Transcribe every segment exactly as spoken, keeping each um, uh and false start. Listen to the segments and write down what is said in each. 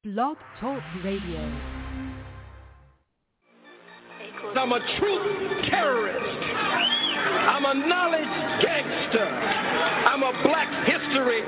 Blog Talk Radio. I'm a truth terrorist. I'm a knowledge gangster. I'm a black history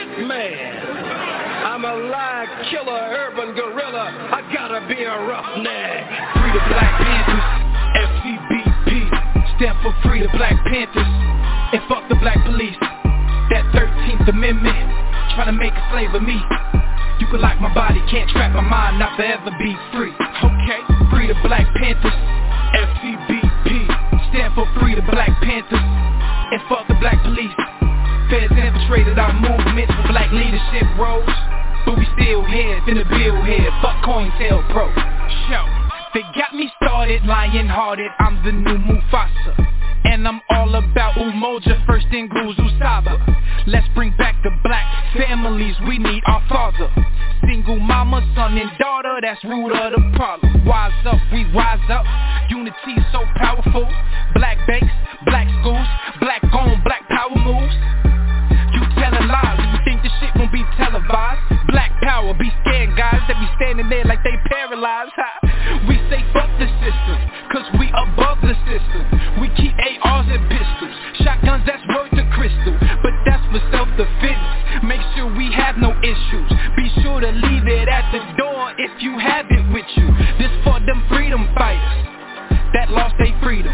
hitman. I'm a lie killer, urban gorilla. I gotta be a roughneck. Free the Black Panthers, F C B P. Stand for Free the Black Panthers. And fuck the black police. That thirteenth Amendment, trying to make a slave of me. You can lock my body, can't trap my mind, not forever be free. Okay, free the Black Panthers, F C B P. Stand for Free the Black Panthers. And fuck the black police. Feds infiltrated our movement for black leadership roles. But we still here, finna build here. Fuck COINTELPRO. Show, they got me started, lion-hearted. I'm the new Mufasa. And I'm all about Umoja, first in Guzu Saba. Let's bring back the black families, we need our father. Single mama, son and daughter, that's root of the problem. Wise up, we rise up, unity so powerful. Black banks, black schools, black on, black power moves. You telling lies, you think this shit won't be televised. Black power, be scared guys that be standing there like they paralyzed. Ha. We say fuck the system, cause we above the system. We keep A Rs and pistols, shotguns that's worth the crystal. But that's for self-defense, make sure we have no issues. Be sure to leave it at the door if you have it with you. This for them freedom fighters that lost their freedom.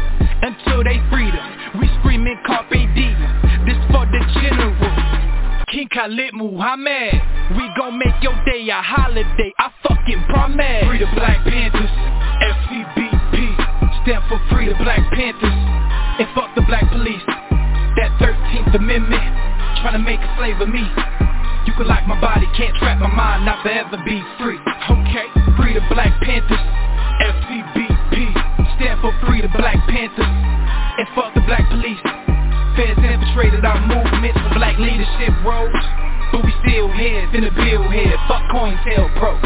Until they freedom, we screaming Carpe Diem. This for the general, King Khalid Muhammad. We gon' make your day a holiday, I fucking promise. Free the Black Panthers, F C B P. Stand for Free the Black Panthers. And fuck the black police. That thirteenth Amendment, tryna make a slave of me. You can lock my body, can't trap my mind, not forever be free. Okay, Free the Black Panthers, F C B P. Stand for Free the Black Panthers. And fuck the black police. Feds infiltrated our movement for black leadership roles. But we still here, finna build here. Fuck COINTELPRO.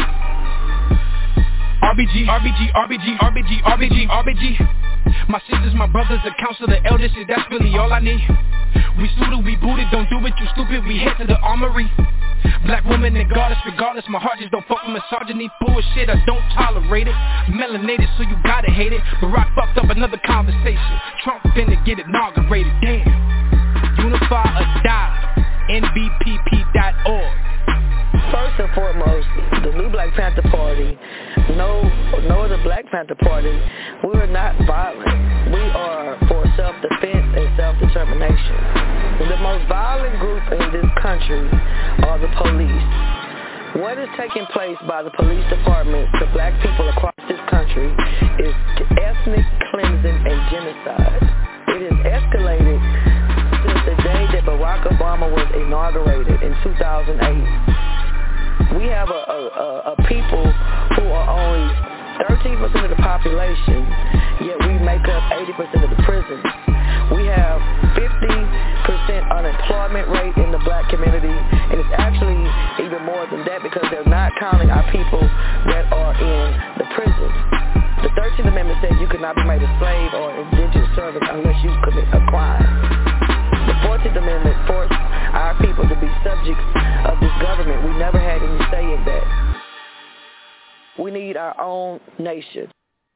R B G, R B G, R B G, R B G, R B G, R B G. My sisters, my brothers, the council, the elders, shit, that's really all I need. We suited, we booted, don't do it, you stupid, we head to the armory. Black woman that guard us regardless, my heart just don't fuck with misogyny. Bullshit, I don't tolerate it. Melanated, so you gotta hate it. Barack fucked up another conversation. Trump finna get inaugurated, damn. Unify or die, N B P P dot org. First and foremost, the new Black Panther Party, no, no other Black Panther Party, we are not violent. We are for self-defense and self-determination. The most violent group in this country are the police. What is taking place by the police department to black people across this country is ethnic cleansing and genocide. It has escalated since the day that Barack Obama was inaugurated in two thousand eight. We have a, a, a people who are only thirteen percent of the population, yet we make up eighty percent of the prisons. We have fifty percent unemployment rate in the black community, and it's actually even more than that because they're not counting our people that are in the prisons. The thirteenth Amendment says you cannot be made a slave or indentured servant unless you commit a crime. The fourteenth Amendment forced our people to be subjects of this government. We never had any say in that. We need our own nation.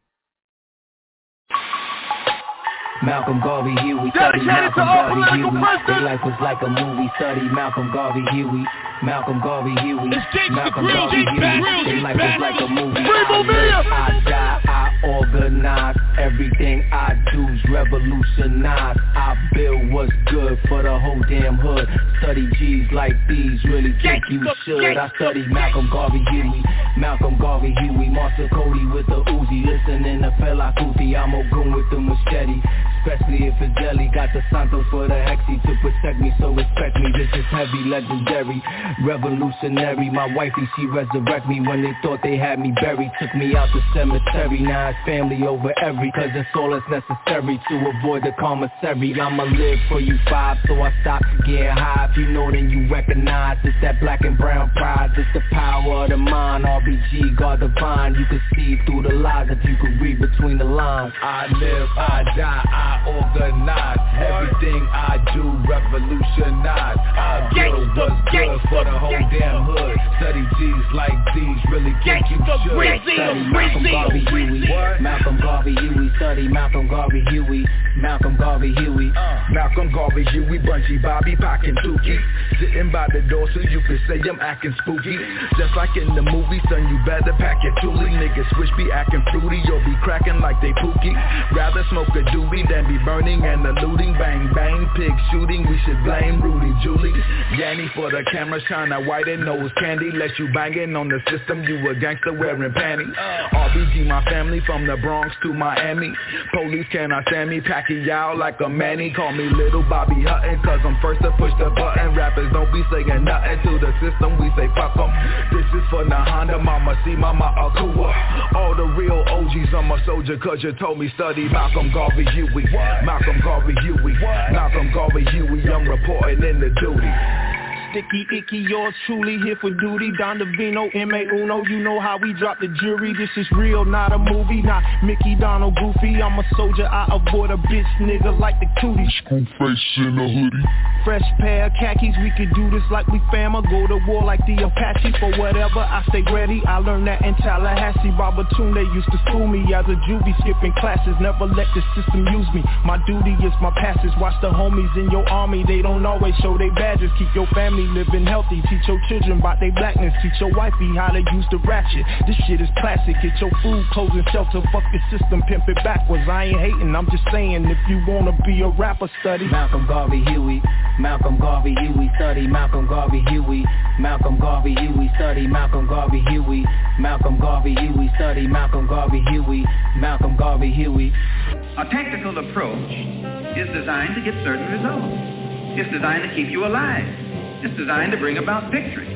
Malcolm Garvey Huey, study Malcolm Garvey Huey. Their life was like a movie, study Malcolm Garvey Huey. Malcolm Garvey Huey, Malcolm Garvey Huey. Their life was like a movie. I live, I die, I organize. Everything I do's revolutionize. I build what's good for the whole damn hood. Study G's like these, really think you should. I study Malcolm Garvey Huey, Malcolm Garvey Huey. Martha Cody with the Uzi, listening to Fela Kuti. I'm Ogun with the machete. Especially if it's jelly, got the Santos for the Hexy to protect me, so respect me. This is heavy, legendary, revolutionary. My wifey, she resurrect me when they thought they had me buried. Took me out the cemetery, now it's family over every. Cause it's all that's necessary to avoid the commissary. I'ma live for you five, so I stop getting high. If you know then you recognize, it's that black and brown pride. It's the power of the mind, R B G, God divine. You can see through the lies if you can read between the lines. I live, I die, I organize. Everything I do revolutionize. I build what's good for the whole damn hood. Study G's like these, really think you should. Study Malcolm Garvey Huey. Malcolm Garvey Huey. Study Malcolm Garvey Huey. Malcolm Garvey Huey. Malcolm Garvey Huey. Bunchy Bobby packing Tukey. Sitting by the door so you can say I'm acting spooky. Just like in the movie, son, you better pack your toolie. Niggas switch be acting fruity, you'll be cracking like they pookie. Rather smoke a doobie than be burning and eluding. Bang bang, pig shooting, we should blame Rudy Julie. Yanny for the camera, shine a white and nose candy. Let you banging on the system, you a gangster wearing panties. R B G my family from the Bronx to Miami. Police cannot stand me, Pacquiao like a Manny. Call me Little Bobby Hutton, cause I'm first to push the button. Rappers don't be saying nothing to the system, we say fuck em. This is for Nahanda, Mama C, Mama Akua. All the real O Gs, I'm a soldier cause you told me study Malcolm Garvey Huey. Malcolm Garvey Huey. Malcolm Garvey Huey, I'm reporting in the duty. Sticky, icky, yours truly here for duty. Don Davino, M A Uno, you know how we drop the jury. This is real, not a movie, not Mickey, Donald, Goofy. I'm a soldier, I avoid a bitch nigga like the cootie. School face in a hoodie. Fresh pair of khakis, we could do this like we fam or go to war like the Apache. For whatever, I stay ready, I learned that in Tallahassee. Babatunde used to school me as a juvie, skipping classes, never let the system use me. My duty is my passage, watch the homies in your army, they don't always show their badges. Keep your family living healthy, teach your children about their blackness, teach your wifey how to use the ratchet. This shit is classic, get your food, clothes and shelter, fuck the system, pimp it backwards. I ain't hating, I'm just saying if you wanna be a rapper, study Malcolm Garvey Huey. Malcolm Garvey Huey. Study Malcolm Garvey Huey. Malcolm Garvey Huey. Study Malcolm Garvey Huey. Malcolm Garvey Huey. Study Malcolm Garvey Huey. Malcolm Garvey Huey. A tactical approach is designed to get certain results. It's designed to keep you alive. It's designed to bring about victory.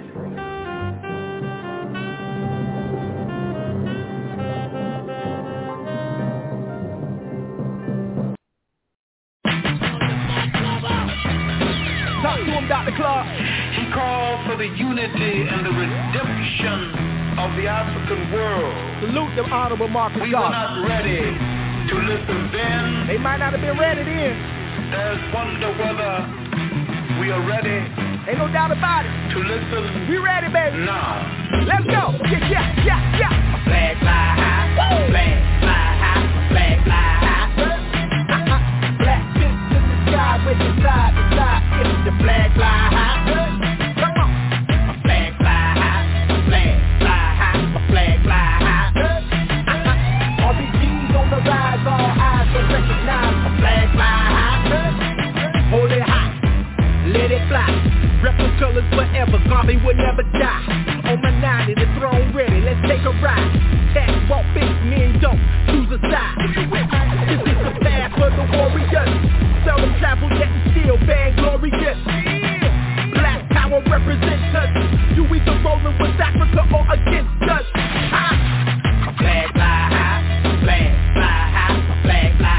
Talk to him, Doctor Clark. He called for the unity and the redemption of the African world. Salute them, Honorable Marcus We Garvey. were not ready to listen then. They might not have been ready then. There's wonder whether we are ready. Ain't no doubt about it. To listen. We ready, baby. Now. Let's go. Yeah, yeah, yeah, yeah. A flag fly high. Woo. Flag fly high. Flag fly high. Uh-huh. Black fists in the sky with the side to side. It's the flag fly high. Come on. A flag fly high. A flag fly high. A flag fly high. Uh-huh. R B Gs on the rise. All eyes will recognize. A flag fly high. Hold it high. Let it fly. Rebel colors forever, Garvey will never die. On my ninety, the throne ready, let's take a ride. Tax, walk, big men don't choose a side. This is the path for the warriors. Seldom travel yet and still vainglorious. Black power represents us. You either rolling with Africa or against us. Ah. Flag fly high, flag fly high, flag fly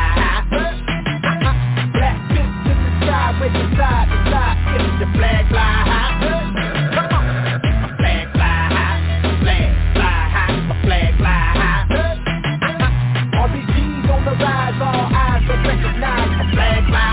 high. Black fists in the sky with the side to side. It's the flag fly high. Come on. Flag fly high, flag fly high, flag fly high. R B Gs on the rise, all eyes will recognize the flag fly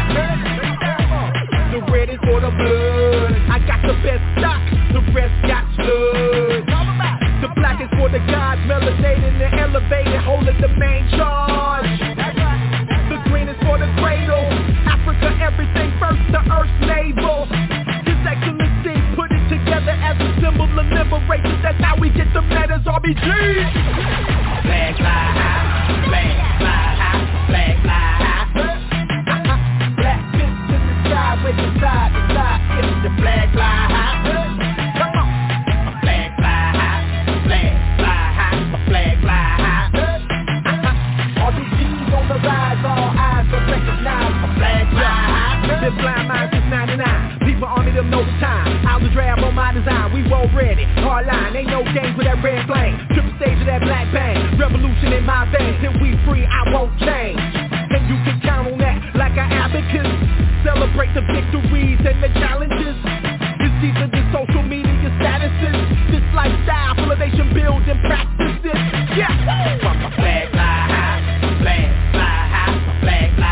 high. The red is for the blood. I got the best stock, the rest got blood. The black is for the gods, melanated and elevated, holding the main charge. The green is for the cradle, Africa everything first, the earth's navel. His Excellency put it together as a symbol of liberation. That's how we get the letters R B G. Flag fly high, flag fly high, flag fly high. Black fists in the sky with the side to side. It's the flag fly high. Come on. Flag fly high, flag fly high, flag fly high. R B Gs on the rise, all eyes will recognize a flag fly high. Been blind minds since ninety-nine. People on me them know the time. I was drab on my design. We roll ready. Hard line. Ain't no games with that red flame. Triple stage of that black bang. Revolution in my veins. Till we free, I won't change. And you can count on that like an abacus. Celebrate the victories and the challenges. It's deeper than social media statuses. This lifestyle, elevation, building practices. Yeah. Flag fly high, flag fly high, flag fly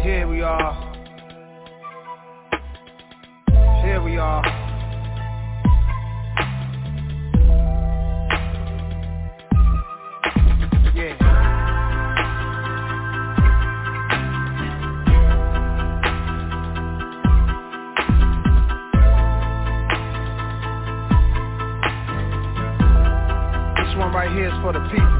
Here we are. Here we are. Yeah. This one right here is for the people.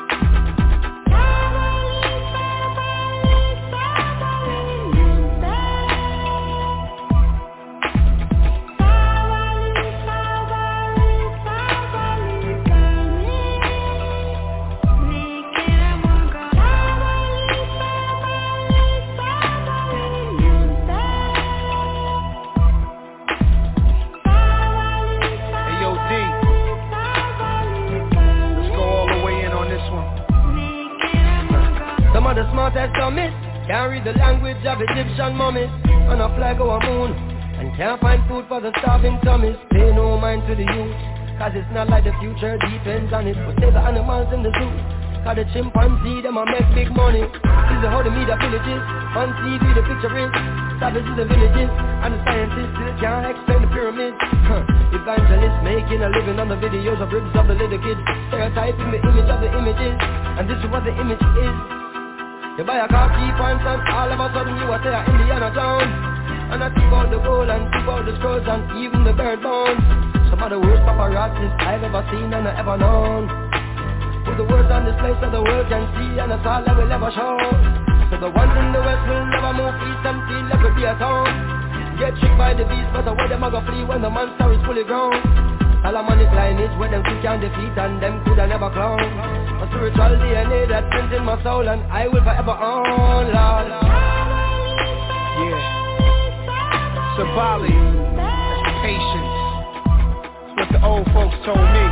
Can't read the language of Egyptian mummies on a flag or a moon, and can't find food for the starving tummies. Pay no mind to the youth, cause it's not like the future depends on it. But save the animals in the zoo, cause the chimpanzee them a make big money. This is how the media villages, on T V the picture is savages the villages, and the scientists still can't explain the pyramids. Huh. Evangelists making a living on the videos of ribs of the little kids, stereotyping the image of the images, and this is what the image is. You buy a car, cheap and son, all of a sudden you are there in Indiana town. And I think about the gold and think about the scrolls and even the bird bones. Some of the worst paparazzis I've ever seen and I ever known. With the words on display so the world can see, and that's all I will ever show. So the ones in the west will never move east and feel like we'll be a town. Get tricked by the beast, but the way them a go flee when the monster is fully grown. Solomonic lineage where them quick can defeat and them coulda never clown. A spiritual D N A that's printed in my soul and I will forever own, Lord. Yeah. Sabali, that's patience. That's what the old folks told me.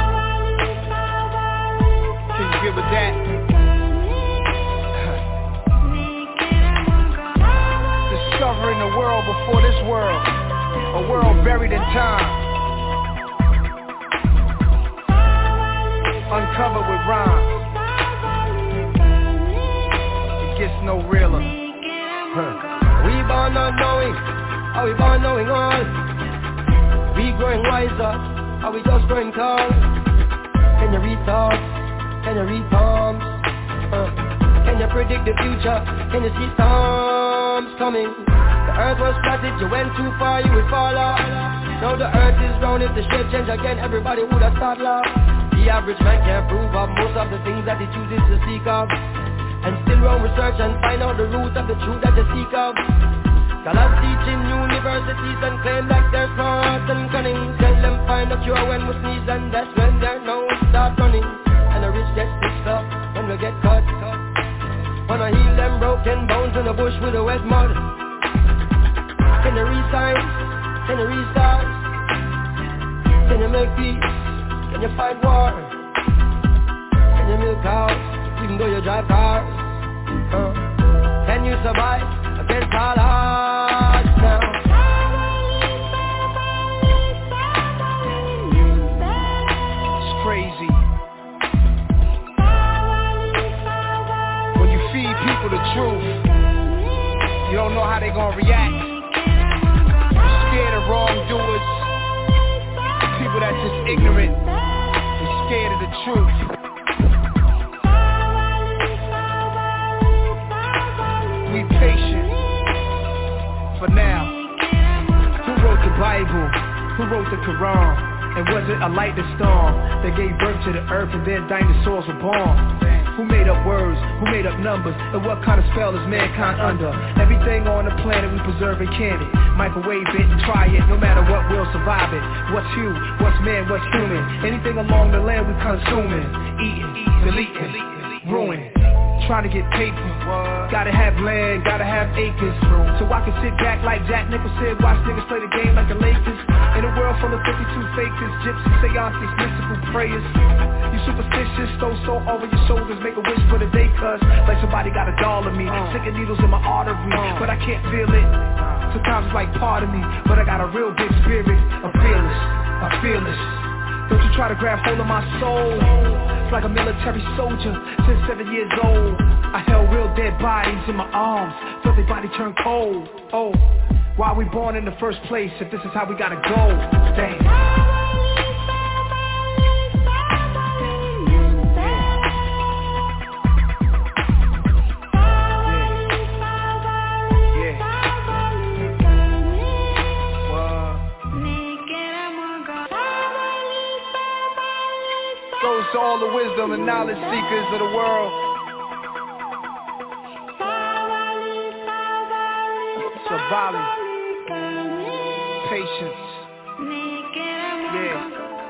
Can you give with that? Discovering the world before this world, a world buried in time. Uncovered with rhymes. It gets no realer. Huh. We born not knowing, are we born knowing all? We growing wiser, are we just growing tall? Can you read thoughts? Can you read palms? Huh. Can you predict the future? Can you see storms coming? The earth was flatted, you went too far, you would fall off. Now the earth is round, if the shape change again, everybody would have started laugh. The average man can't prove of most of the things that he chooses to seek of, and still run research and find out the root of the truth that they seek of. Scholars teach in universities and claim that they're smart and cunning. Tell them find a cure when we sneeze, and that's when their nose start running. And the rich get stitched up when we get cut. Wanna heal them broken bones in the bush with the wet mud. Can you resign? Can you restart? Can you make peace? Can you fight war? Can you milk cows even though you drive cars? Uh, can you survive against all odds now? It's crazy. When you feed people the truth, you don't know how they gonna react. You're scared of wrongdoers, people that's just ignorant. Scared of the truth. We patient for now. Who wrote the Bible? Who wrote the Quran? And was it a lightning storm that gave birth to the earth and then dinosaurs were born? Who made up words? Who made up numbers? And what kind of spell is mankind under? Everything on the planet we preserve and can it. Microwave it and try it, no matter what, we'll survive it. What's you? What's man? What's human? Anything along the land we consuming. Eating, deleting, ruining. Trying to get paper, gotta have land, gotta have acres. So I can sit back like Jack Nicholson, watch niggas play the game like the Lakers. In a world full of fifty-two fakers, gypsies, seances, mystical prayers. You superstitious, throw so over your shoulders, make a wish for the day, cuz like somebody got a doll of me, sticking needles in my artery, but I can't feel it. Sometimes it's like part of me, but I got a real big spirit. I'm fearless, I'm fearless. Don't you try to grab hold of my soul. It's like a military soldier since seven years old. I held real dead bodies in my arms. Feel till their body turn cold. Oh, why are we born in the first place if this is how we gotta go? Damn. To all the wisdom and knowledge seekers of the world, Savali, patience, yeah.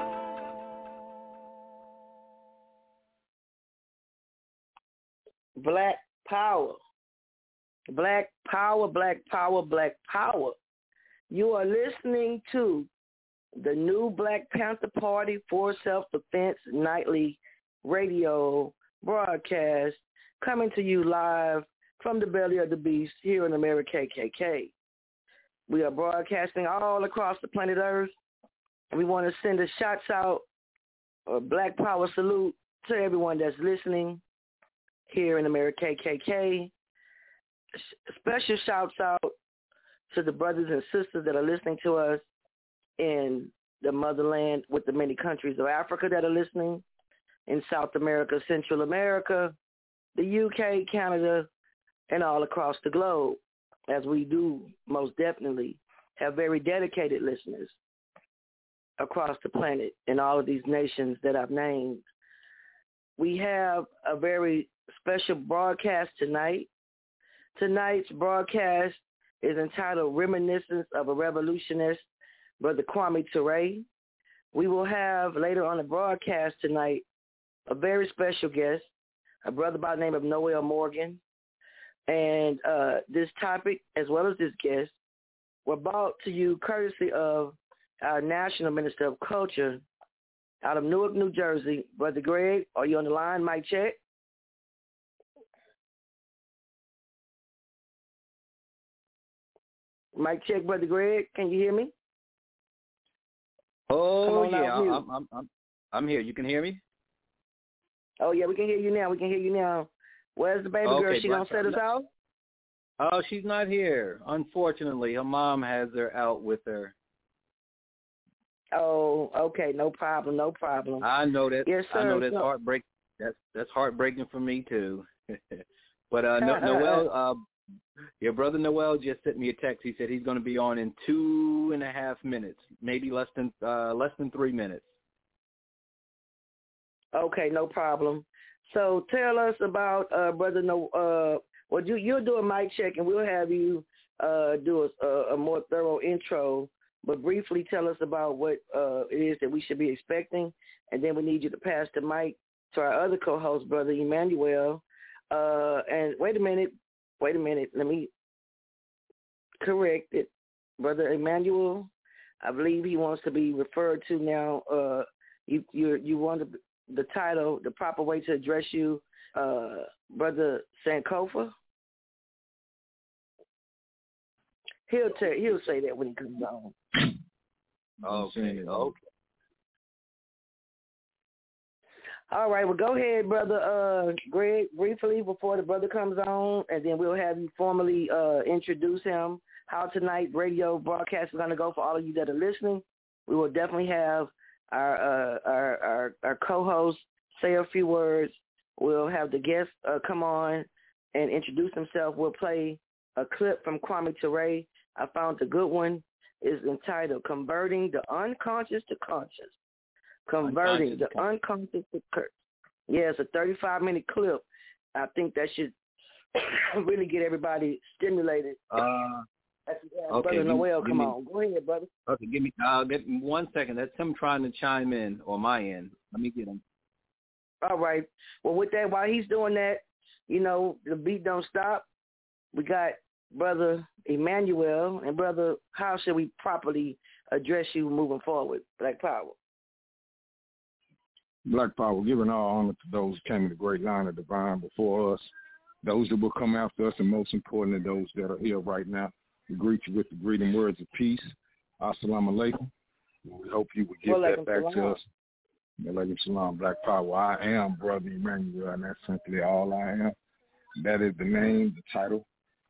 Black power, black power, black power, black power. You are listening to the new Black Panther Party for Self-Defense nightly radio broadcast, coming to you live from the belly of the beast here in America K K K. We are broadcasting all across the planet Earth. We want to send a shouts out, a Black Power salute to everyone that's listening here in America K K K. Special shouts out to the brothers and sisters that are listening to us in the motherland with the many countries of Africa that are listening, in South America, Central America, the U K, Canada, and all across the globe, as we do most definitely have very dedicated listeners across the planet in all of these nations that I've named. We have a very special broadcast tonight. Tonight's broadcast is entitled Reminiscence of a Revolutionist, Brother Kwame Ture. We will have later on the broadcast tonight a very special guest, a brother by the name of Noel Morgan. And uh, this topic, as well as this guest, were brought to you courtesy of our National Minister of Culture out of Newark, New Jersey. Brother Greg, are you on the line? Mic check. Mic check, Brother Greg. Can you hear me? Oh yeah, I'm, I'm I'm I'm here. You can hear me? Oh yeah, we can hear you now. We can hear you now. Where's the baby okay, girl? She gonna set us out? Oh, she's not here. Unfortunately, her mom has her out with her. Oh, okay, no problem, no problem. I know that. Yes, sir. I know that's no. heartbreak. That's that's heartbreaking for me too. But uh, no, Noel, uh, your brother Noel just sent me a text. He said he's going to be on in two and a half minutes, maybe less than uh, less than three minutes. Okay, no problem. So tell us about uh, brother No. Uh, well, you you'll do a mic check, and we'll have you uh, do a, a more thorough intro. But briefly, tell us about what uh, it is that we should be expecting, and then we need you to pass the mic to our other co-host, Brother Emmanuel. Uh, and wait a minute, wait a minute. Let me correct it. Brother Emmanuel, I believe he wants to be referred to now. Uh, you you you want the, the title, the proper way to address you, uh, Brother Sankofa. He'll tell, he'll say that when he comes on. Okay. Okay. All right, well, go ahead, Brother uh, Greg, briefly before the brother comes on, and then we'll have you formally uh, introduce him, how tonight radio broadcast is going to go for all of you that are listening. We will definitely have our uh, our, our, our co-host say a few words. We'll have the guest uh, come on and introduce himself. We'll play a clip from Kwame Ture. I found a good one. It's entitled Converting the Unconscious to Conscious. Converting the unconscious to curse. Yeah, it's a thirty-five minute clip. I think that should really get everybody stimulated. Uh, yeah, okay, Brother Noel, come me, on. Go ahead, brother. Okay, give me uh, give me one second. That's him trying to chime in on my end. Let me get him. All right. Well, with that, while he's doing that, you know, the beat don't stop. We got Brother Emmanuel. And, Brother, how should we properly address you moving forward, Black Power? Black Power, giving all honor to those who came in the great line of divine before us, those that will come after us, and most importantly, those that are here right now. We greet you with the greeting words of peace. Assalamu alaikum. We hope you will give that back to us. Alaikum salam, Black Power. I am Brother Emmanuel, and that's simply all I am. That is the name, the title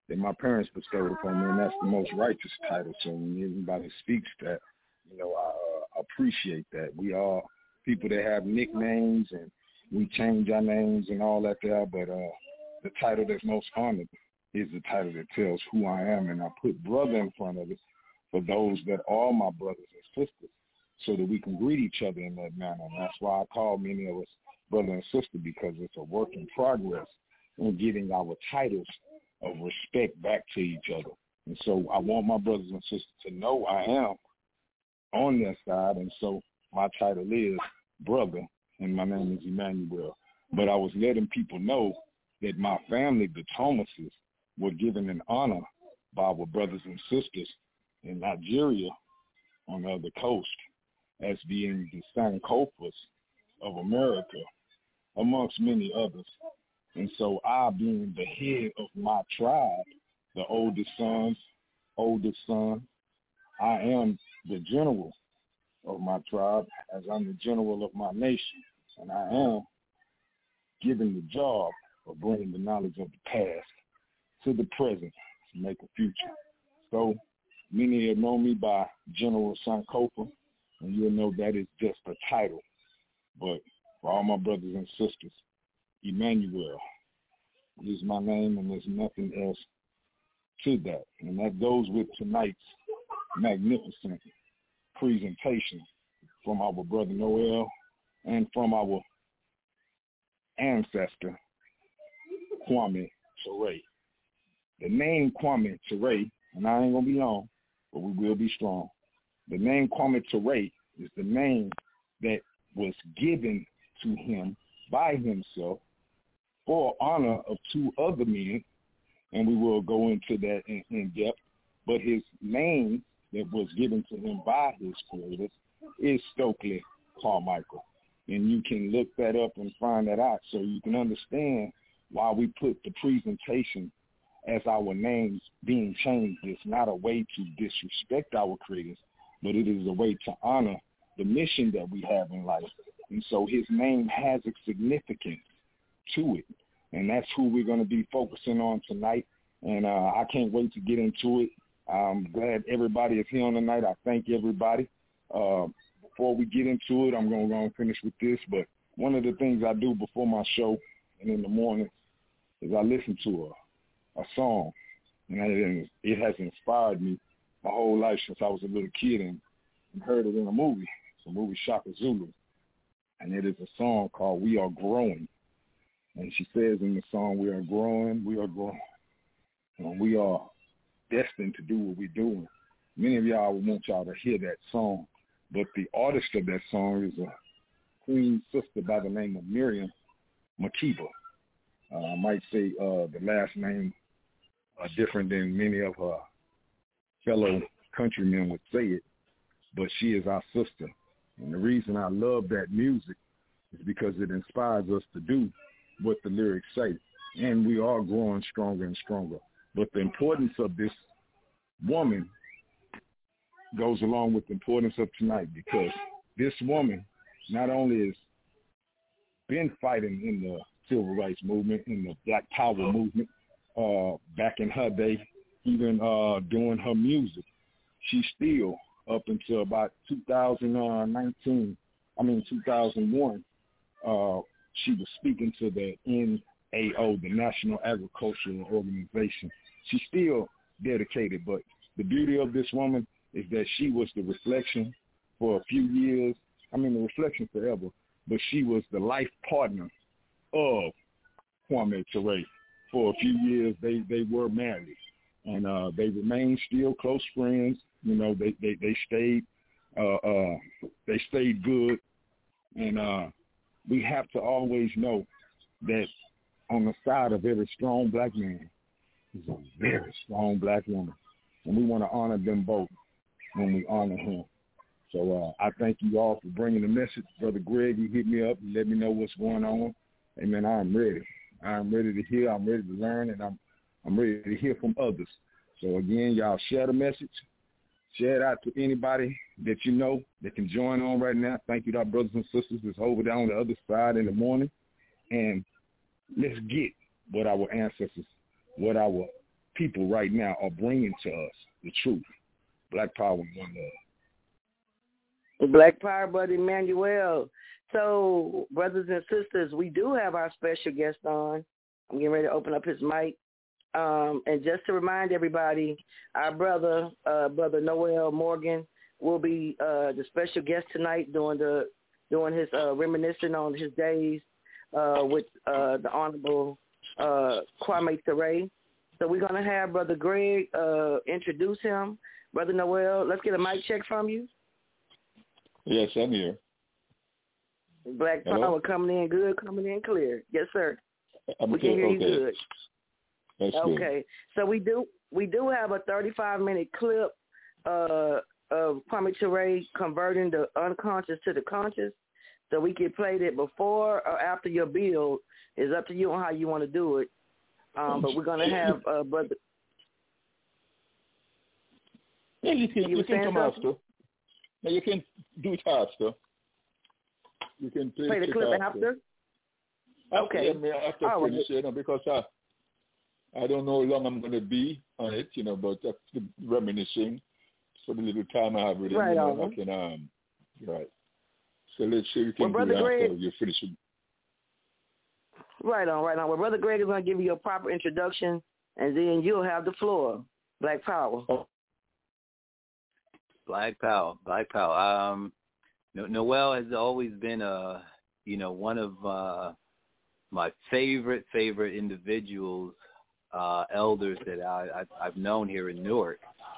that my parents bestowed upon me, and that's the most righteous title. So when anybody speaks that, you know, I uh, appreciate that. We are people that have nicknames, and we change our names and all that there, but uh, the title that's most honored is the title that tells who I am, and I put brother in front of it for those that are my brothers and sisters, so that we can greet each other in that manner. And that's why I call many of us brother and sister, because it's a work in progress in getting our titles of respect back to each other. And so I want my brothers and sisters to know I am on their side, and so my title is brother, and my name is Emmanuel. But I was letting people know that my family, the Thomases, were given an honor by our brothers and sisters in Nigeria on the other coast as being the Sankofas of America, amongst many others. And so I, being the head of my tribe, the oldest sons, oldest son, I am the general of my tribe, as I'm the general of my nation. And I am given the job of bringing the knowledge of the past to the present to make a future. So many have known me by General Sankofa, and you'll know that is just a title. But for all my brothers and sisters, Emmanuel is my name, and there's nothing else to that. And that goes with tonight's magnificent presentation from our brother Noel and from our ancestor, Kwame Ture. The name Kwame Ture, and I ain't going to be long, but we will be strong. The name Kwame Ture is the name that was given to him by himself for honor of two other men, and we will go into that in, in depth. But his name that was given to him by his creators is Stokely Carmichael. And you can look that up and find that out so you can understand why we put the presentation as our names being changed. It's not a way to disrespect our creators, but it is a way to honor the mission that we have in life. And so his name has a significance to it, and that's who we're going to be focusing on tonight. And uh, I can't wait to get into it. I'm glad everybody is here on tonight. I thank everybody. Uh, before we get into it, I'm going to go and finish with this, but one of the things I do before my show and in the morning is I listen to a, a song, and it, it has inspired me my whole life since I was a little kid, and, and heard it in a movie, it's a movie Shaka Zulu, and it is a song called We Are Growing. And she says in the song, we are growing, we are growing, and we are destined to do what we're doing. Many of y'all would want y'all to hear that song, but the artist of that song is a queen sister by the name of Miriam Makeba. Uh, I might say uh, the last name are different than many of her fellow countrymen would say it, but she is our sister. And the reason I love that music is because it inspires us to do what the lyrics say. And we are growing stronger and stronger. But the importance of this woman goes along with the importance of tonight, because this woman not only has been fighting in the civil rights movement, in the Black Power movement, uh, back in her day, even uh, doing her music, she still, up until about two thousand nineteen, I mean two thousand one, uh, she was speaking to the N A O, the National Agricultural Organization. She's still dedicated, but the beauty of this woman is that she was the reflection for a few years. I mean, the reflection forever, but she was the life partner of Kwame Ture. For a few years, they, they were married, and uh, they remained still close friends. You know, they they, they stayed uh, uh, they stayed good, and uh, we have to always know that on the side of every strong black man is a very strong black woman, and we want to honor them both when we honor him. So uh, I thank you all for bringing the message. Brother Greg, you hit me up and let me know what's going on. Amen. I'm ready. I'm ready to hear. I'm ready to learn, and I'm I'm ready to hear from others. So again, y'all share the message. Share it out to anybody that you know that can join on right now. Thank you to our brothers and sisters that's over there on the other side in the morning. And let's get what our ancestors, what our people right now are bringing to us the truth. Black Power and One Love. Black Power, Brother Emmanuel. So, brothers and sisters, we do have our special guest on. I'm getting ready to open up his mic. Um, and just to remind everybody, our brother, uh, Brother Noel Morgan, will be uh, the special guest tonight doing the doing his uh, reminiscing on his days uh, with uh, the Honorable uh, Kwame Ture. So we're going to have Brother Greg uh, introduce him. Brother Noel, let's get a mic check from you. Yes, I'm here. Black Power Hello? Coming in good, coming in clear. Yes, sir. I'm we can okay. hear you okay. good. That's okay. Good. So we do we do have a thirty-five minute clip uh, of Kwame Ture converting the unconscious to the conscious. So we can play that before or after your build. It's up to you on how you want to do it. Um, but we're gonna have uh, brother. Yeah, you can. You, you can come something? after. Yeah, you can do it after. You can play, play the clip after. after. After, okay. Yeah, after oh, finish, you know, because I, I don't know how long I'm going to be on it, you know, but after reminiscing for the little time I have with him, right you know, on. I can, um, right. So let's see if we can well, do it Greg, after you finish it. Right on, right on. Well, Brother Greg is going to give you a proper introduction, and then you'll have the floor. Black Power. Oh. Black Power, Black Power. Um, Noel has always been a, you know, one of uh, my favorite, favorite individuals, uh, elders that I, I, I've known here in Newark.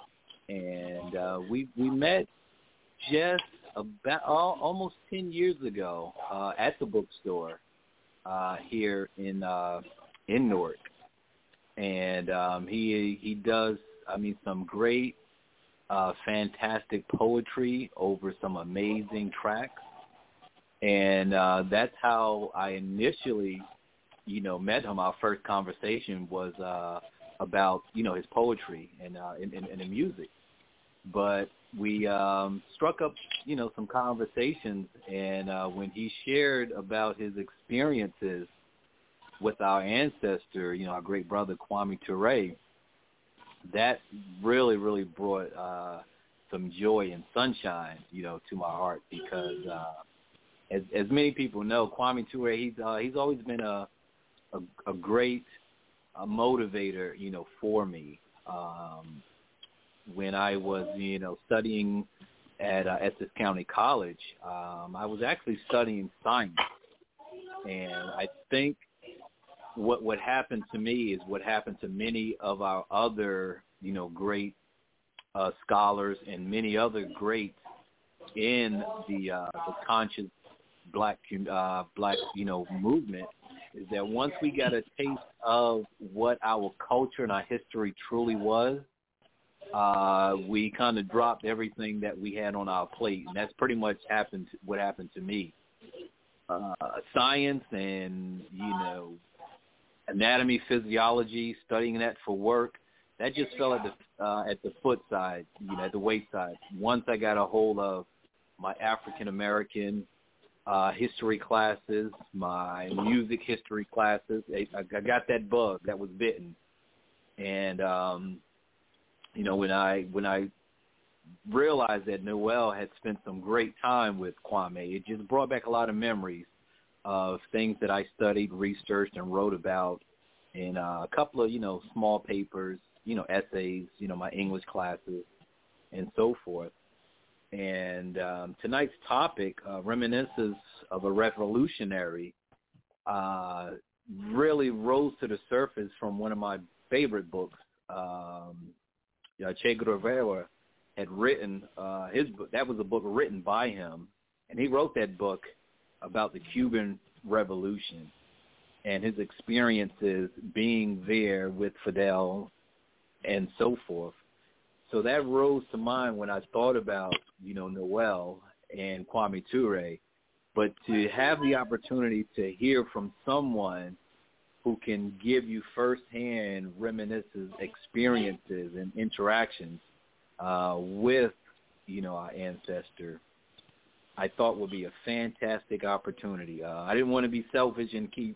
And uh, we we met just about oh, almost ten years ago uh, at the bookstore uh, here in uh, in Newark. And um, he he does, I mean, some great, uh, fantastic poetry over some amazing tracks. And uh, that's how I initially, you know, met him. Our first conversation was uh, about, you know, his poetry and, uh, and, and, and the music. But we um, struck up, you know, some conversations. And uh, when he shared about his experiences with our ancestor, you know, our great brother Kwame Ture, that really, really brought uh, some joy and sunshine, you know, to my heart because, uh, as, as many people know, Kwame Ture, he's uh, he's always been a a, a great uh, motivator, you know, for me. Um, when I was, you know, studying at uh, Essex County College, um, I was actually studying science, and I think what what happened to me is what happened to many of our other, you know, great uh, scholars and many other greats in the uh, the conscious black uh, black you know movement, is that once we got a taste of what our culture and our history truly was, uh, we kind of dropped everything that we had on our plate, and that's pretty much happened. What happened to me, uh, science and you know. anatomy, physiology, studying that for work, that just fell at the uh, at the foot side, you know, at the wayside. Once I got a hold of my African American uh, history classes, my music history classes, I, I got that bug that was bitten, and um, you know, when I when I realized that Noel had spent some great time with Kwame, it just brought back a lot of memories of things that I studied, researched, and wrote about in uh, a couple of, you know, small papers, you know, essays, you know, my English classes, and so forth. And um, tonight's topic, uh, Reminiscences of a Revolutionary, uh, really rose to the surface from one of my favorite books. Um, you know, Che Guevara had written uh, his book. That was a book written by him, and he wrote that book about the Cuban Revolution and his experiences being there with Fidel and so forth. So that rose to mind when I thought about, you know, Noel and Kwame Ture. But to have the opportunity to hear from someone who can give you firsthand reminiscences, experiences, and interactions uh, with, you know, our ancestor, I thought would be a fantastic opportunity. Uh, I didn't want to be selfish and keep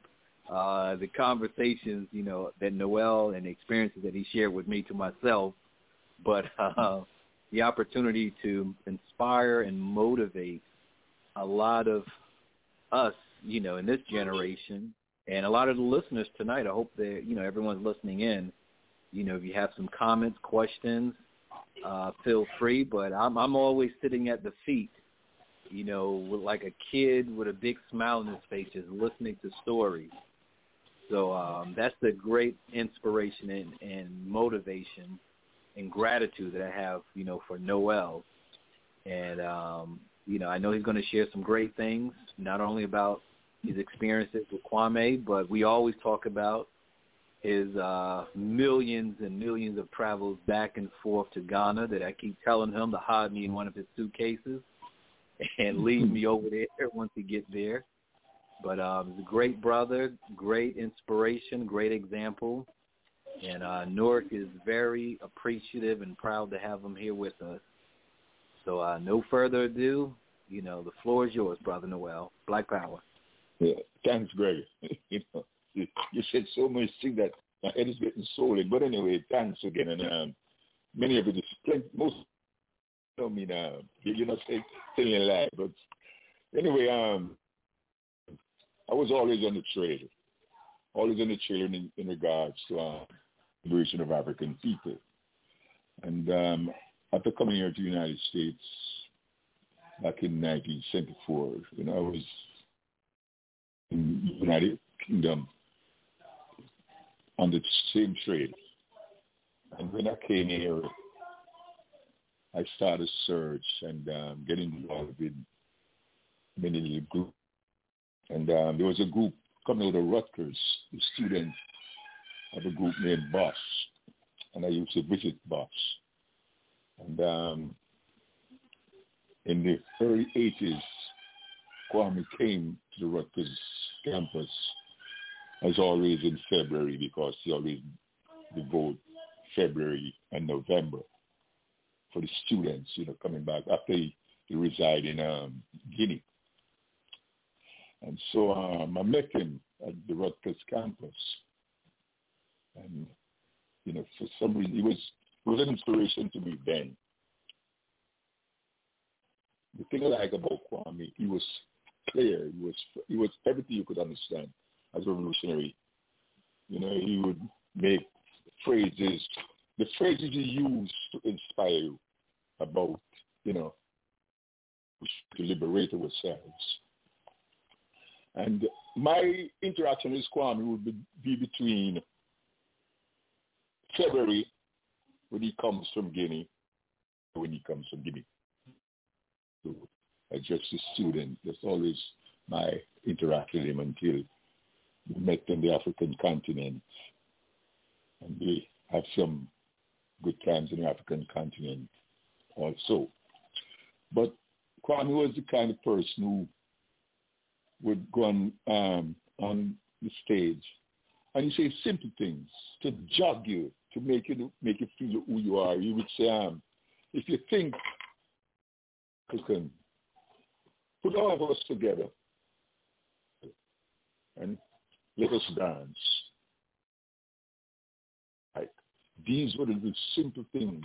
uh, the conversations, you know, that Noel and the experiences that he shared with me to myself, but uh, the opportunity to inspire and motivate a lot of us, you know, in this generation, and a lot of the listeners tonight. I hope that, you know, everyone's listening in. You know, if you have some comments, questions, uh, feel free. But I'm, I'm always sitting at the feet, you know, with like a kid with a big smile on his face, just listening to stories. So um, that's the great inspiration and, and motivation and gratitude that I have, you know, for Noel. And, um, you know, I know he's going to share some great things, not only about his experiences with Kwame, but we always talk about his uh, millions and millions of travels back and forth to Ghana that I keep telling him to hide me in one of his suitcases and leave me over there once he gets there. But um, he's a great brother, great inspiration, great example. And uh, Newark is very appreciative and proud to have him here with us. So uh, no further ado, you know, the floor is yours, Brother Noel. Black Power. Yeah, thanks, Greg. you know, you, you said so much things that my head is getting swollen. But anyway, thanks again. And um, many of it is, most of me now, you're not saying telling a lie. But anyway, um, I was always on the trail, always on the trail in, in regards to uh, the liberation of African people. And um, after coming here to the United States back in nineteen seventy-four, you know, I was in the United Kingdom on the same trail. And when I came here, I started a search and um, getting involved with many little groups. And um, there was a group coming out of Rutgers, the students of a group named Bosch. And I used to visit Bosch. And um, in the early eighties, Kwame came to the Rutgers campus, as always in February, because he always devote February and November for the students, you know, coming back after he, he reside in um, Guinea. And so um, I met him at the Rutgers campus. And, you know, for some reason, he was, it was an inspiration to me then. The thing I like about Kwame, he was clear. He was, he was everything you could understand as a revolutionary. You know, he would make phrases, the phrases he used to inspire you about, you know, to liberate ourselves. And my interaction with Kwame would be, be between February, when he comes from Guinea, when he comes from Guinea. So I just a student. That's always my interaction with him until we met on the African continent. And we have some good times in the African continent also. But Kwame was the kind of person who would go on, um, on the stage and he say simple things to jog you, to make you make you feel who you are. He would say, um, if you think you can put all of us together and let us dance. Like, these were the simple things.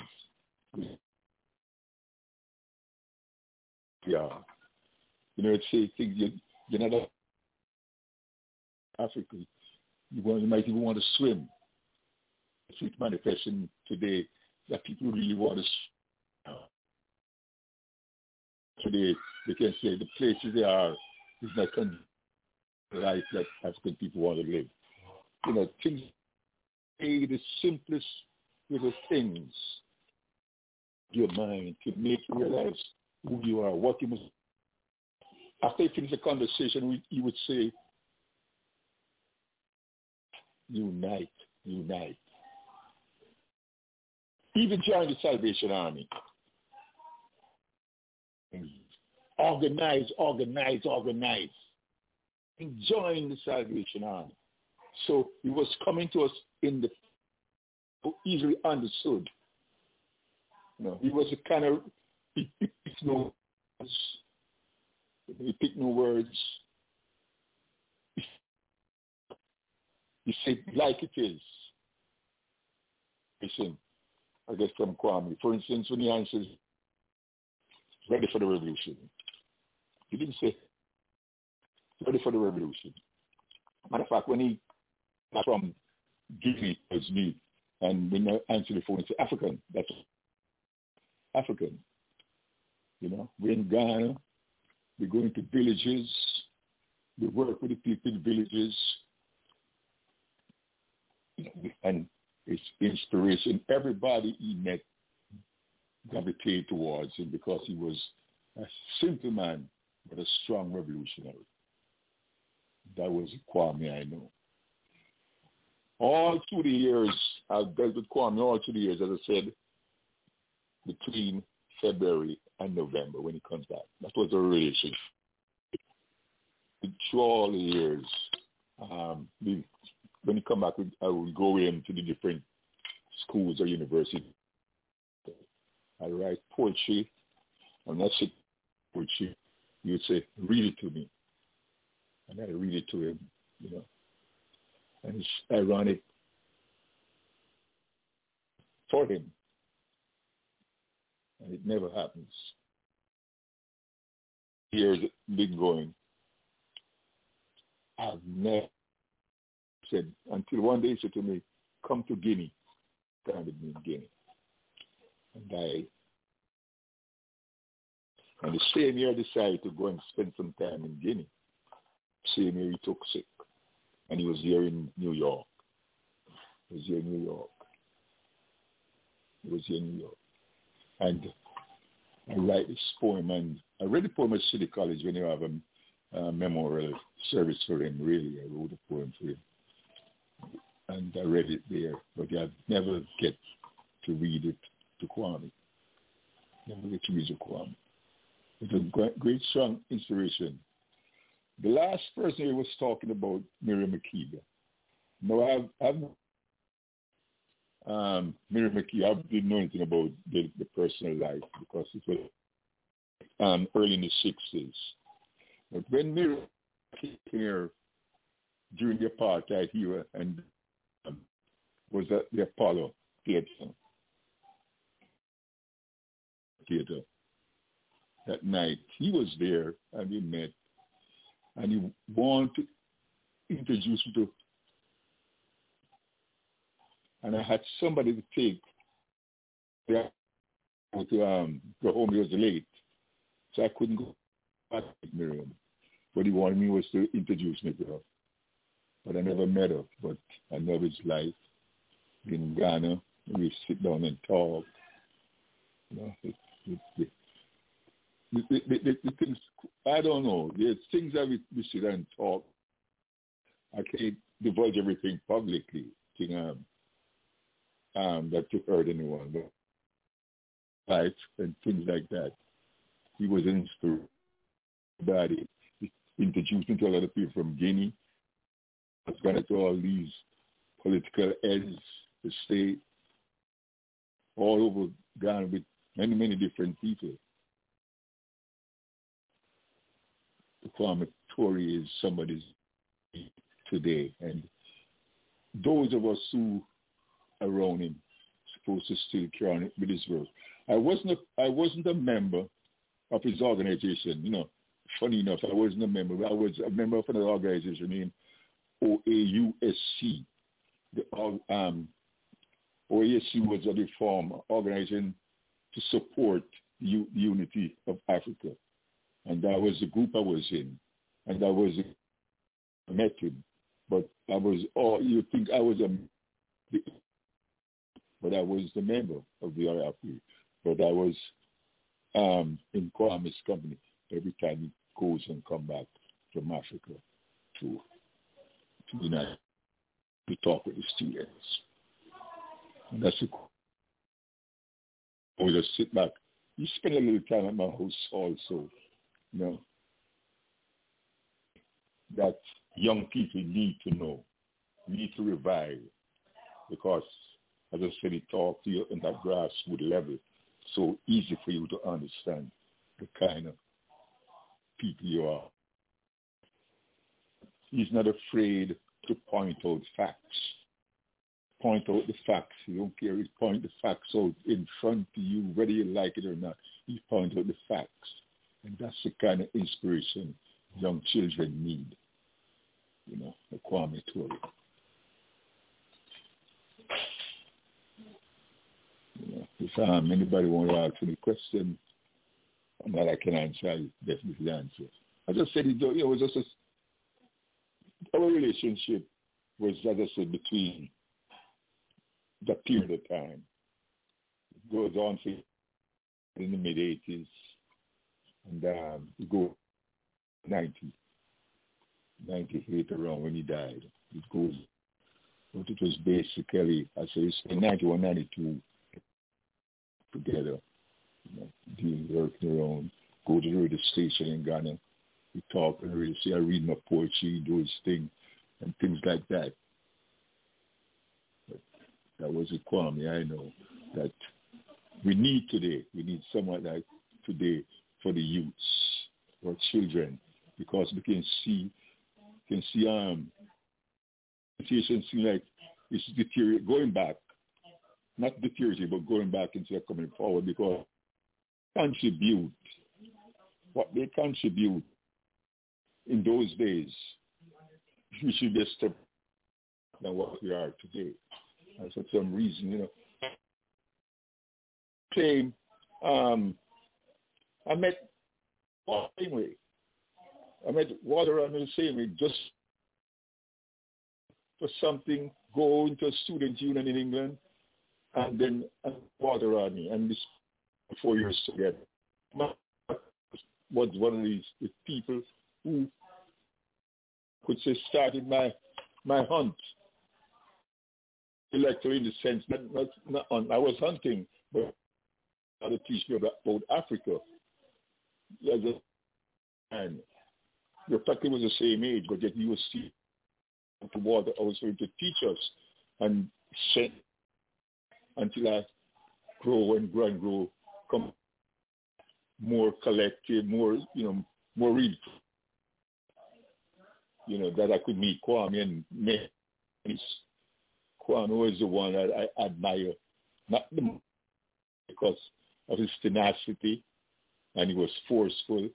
Yeah. You know, it's say things you, you're not African. You, want, you might even want to swim. It's manifesting today that people really want to swim. Today, they can say the places they are is not the life that African people want to live. You know, things, the simplest little things, your mind to make you realize who you are, what you must. After you finish the conversation, you would say, unite, unite. Even join the Salvation Army. Organize, organize, organize. And join the Salvation Army. So it was coming to us in the easily understood. You know, he was a kind of he, he picked no words. He picked no words. You say like it is. Listen, I guess from Kwame. For instance, when he answers, ready for the revolution. He didn't say ready for the revolution. Matter of fact, when he from Guinea was me, and when I answer the phone, he said African. That's African. You know, we're in Ghana. We go into villages. We work with the people in villages. And it's inspiration. Everybody he met gravitated towards him because he was a simple man, but a strong revolutionary. That was Kwame I know. All through the years, I've dealt with Kwame all through the years, as I said, between February and November when he comes back. That was a relationship. Through all the years, um, we, when he come back, I would go into the different schools or universities. I write poetry. I'm not saying poetry. He would say, read it to me. And I read it to him, you know. And it's ironic for him. And it never happens. Years been going. I've never said, until one day he said to me, come to Guinea. Grounded me in Guinea. And I, and the same year I decided to go and spend some time in Guinea. Same year he took sick. And he was here in New York. He was here in New York. He was here in New York. And I write this poem, and I read the poem at City College when you have a, a memorial service for him, really. I wrote a poem for him. And I read it there, but I never get to read it to Kwame. Never get to read it to Kwame. It's a great, great, strong inspiration. The last person he was talking about, Miriam Makeba. No, I've, I've um, Miriam Makeba, I didn't know anything about the, the personal life because it was um, early in the sixties. But when Miriam came here during the apartheid era and um, was at the Apollo Theater, Theater that night, he was there and we met. And he wanted to introduce me to, and I had somebody to take to um, go home. He was late, so I couldn't go back with Miriam. What he wanted me was to introduce me to her. But I never met her, but I know his life in Ghana. We sit down and talk. You know, it, it, it, The, the, the, the things, I don't know. There's things that we, we sit and talk. I can't divulge everything publicly, thing, um, um, that you heard anyone. But life and things like that. He was inspired by it. He introduced me to a lot of people from Guinea. I was going to all these political heads, the state, all over Ghana with many, many different people. Kwame Ture is somebody's today, and those of us who are around him supposed to still carry on with his work. I wasn't a, I wasn't a member of his organization. You know, funny enough, I wasn't a member. I was a member of another organization named O A U S C. The um, O A U S C was a reform organization to support the unity of Africa. And that was the group I was in. And that was, I met him. But I was, oh, you think I was a, but I was the member of the R R P. But I was um, in Kwame's company every time he goes and come back from Africa to, to the United to talk with the students. And that's a, or just sit back. You spend a little time at my house also. You know, that young people need to know, need to revive, because, as I said, it talks to you in that grassroots level, so easy for you to understand the kind of people you are. He's not afraid to point out facts. Point out the facts. You don't care. He point the facts out in front of you, whether you like it or not. He point out the facts. And that's the kind of inspiration young children need. You know, the Kwame Ture. You know, if um, anybody want to ask any question that I can answer, I definitely answer. I just said it, you know, it was just a, our relationship was, as I said, between that period of time. It goes on for in the mid eighties, and um, it goes ninety, ninety-eight around when he died. It goes, but it was basically, I say, it's in ninety-one, ninety-two together, you know, doing working around, go to the radio station in Ghana, we talk on the radio, see I read my poetry, do his thing, and things like that. But that was a Kwame, I know, that we need today. We need someone like today for the youths or children, because we can see, can see um, situation seem like it's deteriorating, going back, not deteriorating, but going back instead of coming forward, because contribute what they contribute in those days, we should be a step than what we are today. And for some reason, you know, claim um, I met Water the same way. I met Water on the same way, just for something, go into a student union in England, and then Water on me, and this four years together. Was one of these the people who could say started my my hunt. Electoral in the sense that not, not on, I was hunting, but to teach me about, about Africa. As a, and the fact was the same age, but yet he was still to Water also to teach us and send until I grow and grow and grow, come more collective, more, you know, more real. You know, that I could meet Kwame and me. Kwame was the one that I admire, not the, because of his tenacity, and he was forceful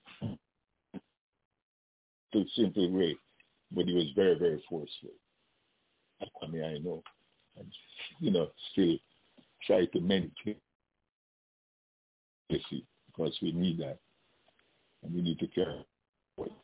to a simple way, but he was very, very forceful. Kwame, I know, and, you know, still try to maintain this because we need that, and we need to care for it.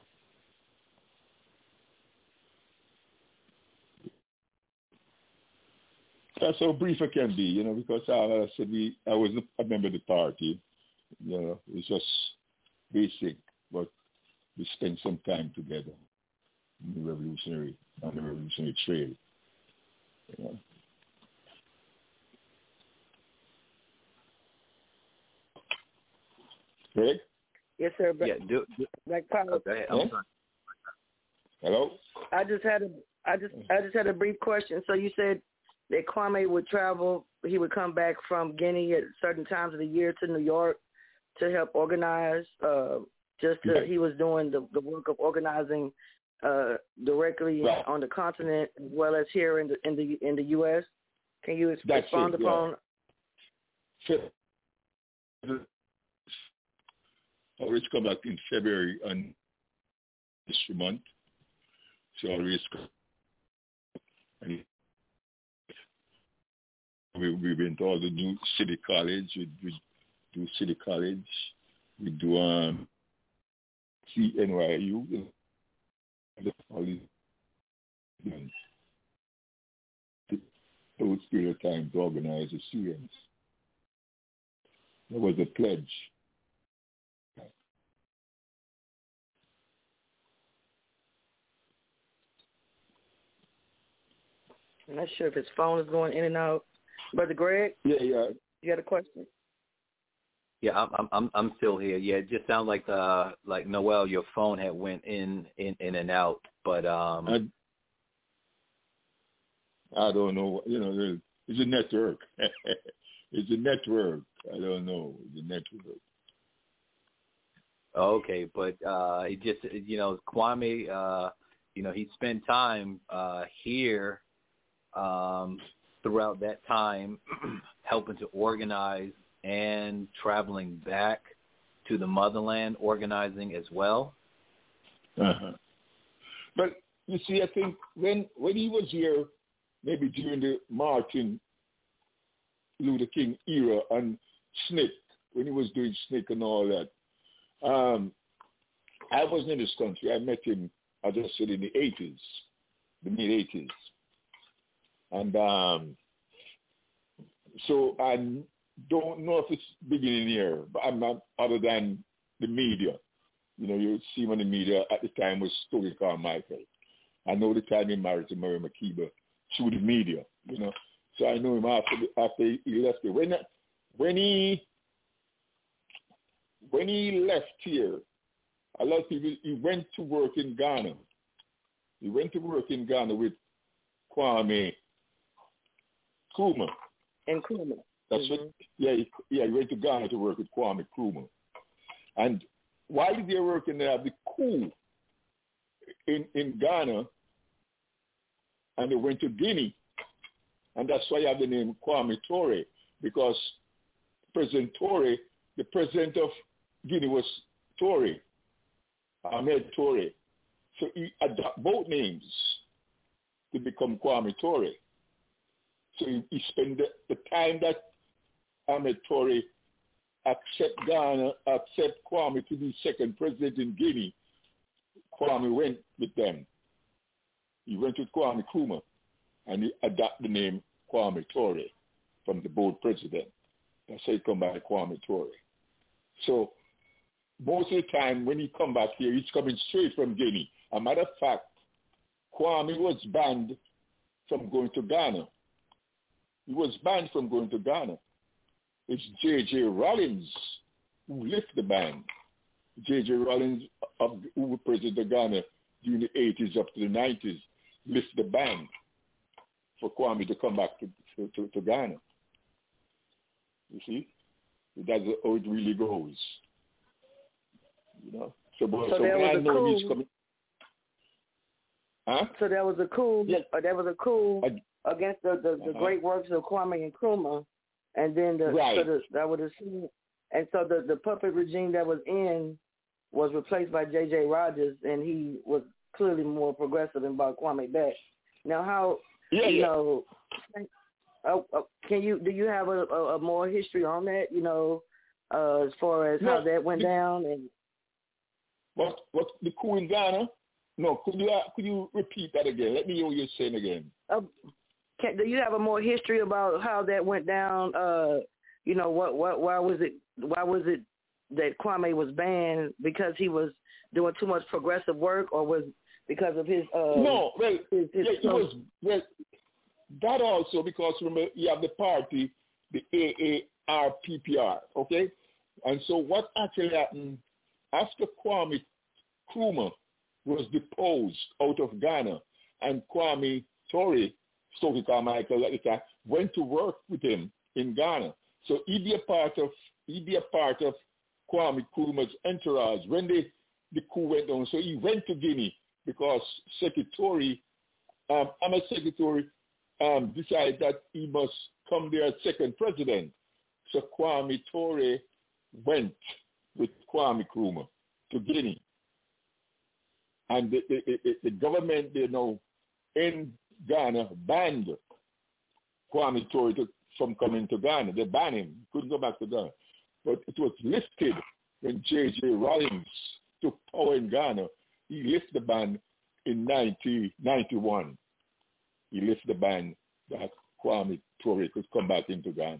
That's how brief it can be, you know, because uh, I said we, I was a member of the party, you know, it's just basic, but we spent some time together in the revolutionary, on the revolutionary trail, you know. Greg? Yes, sir. But yeah, do, do. Like Power. Okay, I'm yeah? sorry. Hello? I just had a, I just, I just had a brief question. So you said that Kwame would travel, he would come back from Guinea at certain times of the year to New York to help organize. Uh, just to, he was doing the, the work of organizing uh, directly right. on the continent as well as here in the in the in the U S. Can you That's respond it, upon? Yeah. Always come back in February and this month. So always come. And we we went to all the new City College. We, we do City College. We do um C N Y U. All these those period of time to organize the students. That was a pledge. I'm not sure if his phone is going in and out. Brother Greg? Yeah, yeah. You got a question? Yeah, I'm I'm I'm still here. Yeah, it just sounds like uh like Noel, your phone had went in in, in and out, but um I, I don't know. You know, it's a network. It's a network. I don't know. It's a network. Okay, but uh it just you know Kwame uh you know, he spent time uh, here um, throughout that time helping to organize and traveling back to the motherland, organizing as well. Uh-huh. But you see, I think when when he was here, maybe during the Martin Luther King era and S N C C, when he was doing S N C C and all that, um, I wasn't in this country. I met him, as I said, in the eighties, the mid-eighties. And um, so I don't know if it's beginning here, but I'm not, other than the media. You know, you see him on the media at the time was Stokely Carmichael. I know the time he married to Mary McKeeba through the media, you know. So I know him after the, after he left here. When when he when he left here, a lot of people, he went to work in Ghana. He went to work in Ghana with Kwame Nkrumah. And Nkrumah. That's mm-hmm. what. Yeah, he, yeah. He went to Ghana to work with Kwame Nkrumah, and while they were working there, the coup in in Ghana, and they went to Guinea. And that's why I have the name Kwame Ture, because President Ture, the president of Guinea was Ture, Ahmed Ture. So he adopted both names to become Kwame Ture. So he, he spent the, the time that Ahmed Ture accept Ghana, accept Kwame to be second president in Guinea, Kwame went with them. He went with Kwame Nkrumah, and he adopted the name Kwame Ture from the board president. That's how he come by Kwame Ture. So most of the time when he come back here, he's coming straight from Guinea. As a matter of fact, Kwame was banned from going to Ghana. He was banned from going to Ghana. It's J J Rollins who lifted the ban. J J Rollins, of, who was president of Ghana during the eighties up to the nineties, lifted the ban for Kwame to come back to, to, to, to Ghana. You see? That's how it really goes. You know? So, but, so, so there when was I a know coup. he's coming... Huh? So there was a coup, yeah. or there was a coup I, against the, the, the uh-huh. great works of Kwame Nkrumah, and then the, right. so the, that would assume, and so the, the puppet regime that was in was replaced by J J Rogers, and he was clearly more progressive and brought Kwame back. Now, how yeah, you yeah. know? Uh, uh, can you do you have a, a, a more history on that? You know, uh, as far as no, how that went the, down and what what the coup in Ghana? No, could you uh, could you repeat that again? Let me hear what you're saying again. Uh, can, do you have a more history about how that went down? Uh, you know, what what why was it why was it that Kwame was banned because he was doing too much progressive work, or was because of his uh, no? Well, his, his yeah, it was well that also because remember you have the party, the A A R P P R, okay, and so what actually happened after Kwame Nkrumah was deposed out of Ghana, and Kwame Ture, Stokely Carmichael at the time, went to work with him in Ghana. So he'd be a part of he'd be a part of Kwame Nkrumah's entourage when they, the coup went down. So he went to Guinea because Secretary, um, Ahmed Secretary, um, decided that he must come there as second president. So Kwame Ture went with Kwame Nkrumah to Guinea. And the, the, the, the government, you know, in Ghana banned Kwame Ture to, from coming to Ghana. They banned him. He couldn't go back to Ghana. But it was lifted when J J Rollins took power in Ghana. He lifted the ban in nineteen ninety-one. He lifted the ban that Kwame Ture could come back into Ghana.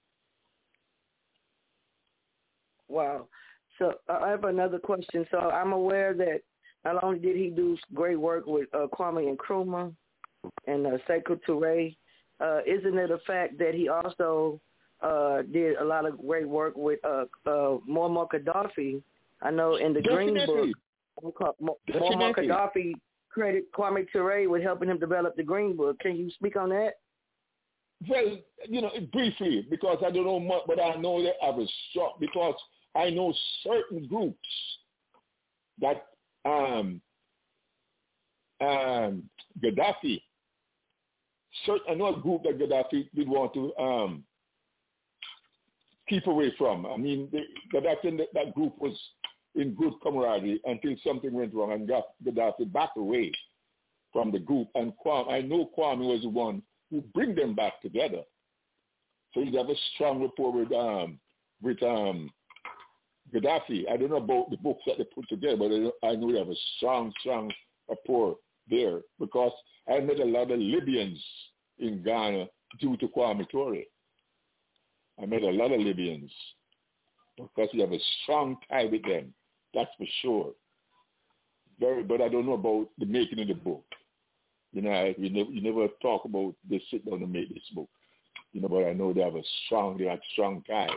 Wow. So uh, I have another question. So I'm aware that not only did he do great work with uh, Kwame Nkrumah and uh, Sekou Touré, uh, isn't it a fact that he also uh, did a lot of great work with uh, uh, Muammar Gaddafi? I know in the Definitely. Green Book, Muammar Gaddafi credited Kwame Touré with helping him develop the Green Book. Can you speak on that? Well, you know, briefly, because I don't know much, but I know that I was shocked because I know certain groups that um, um, Gaddafi. So I know a group that Gaddafi did want to um, keep away from. I mean, the, Gaddafi, that, that group was in good camaraderie until something went wrong, and Gaddafi backed away from the group. And Kwame, I know Kwame was the one who bring them back together. So you have a strong rapport with um, with um, Gaddafi. I don't know about the books that they put together, but I know they have a strong, strong rapport there, because I met a lot of Libyans in Ghana due to Kwame Ture. I met a lot of Libyans because we have a strong tie with them. That's for sure. Very, but I don't know about the making of the book. You know, I, you, never, you never talk about they sit down and make this book. You know, but I know they have a strong, they have strong ties.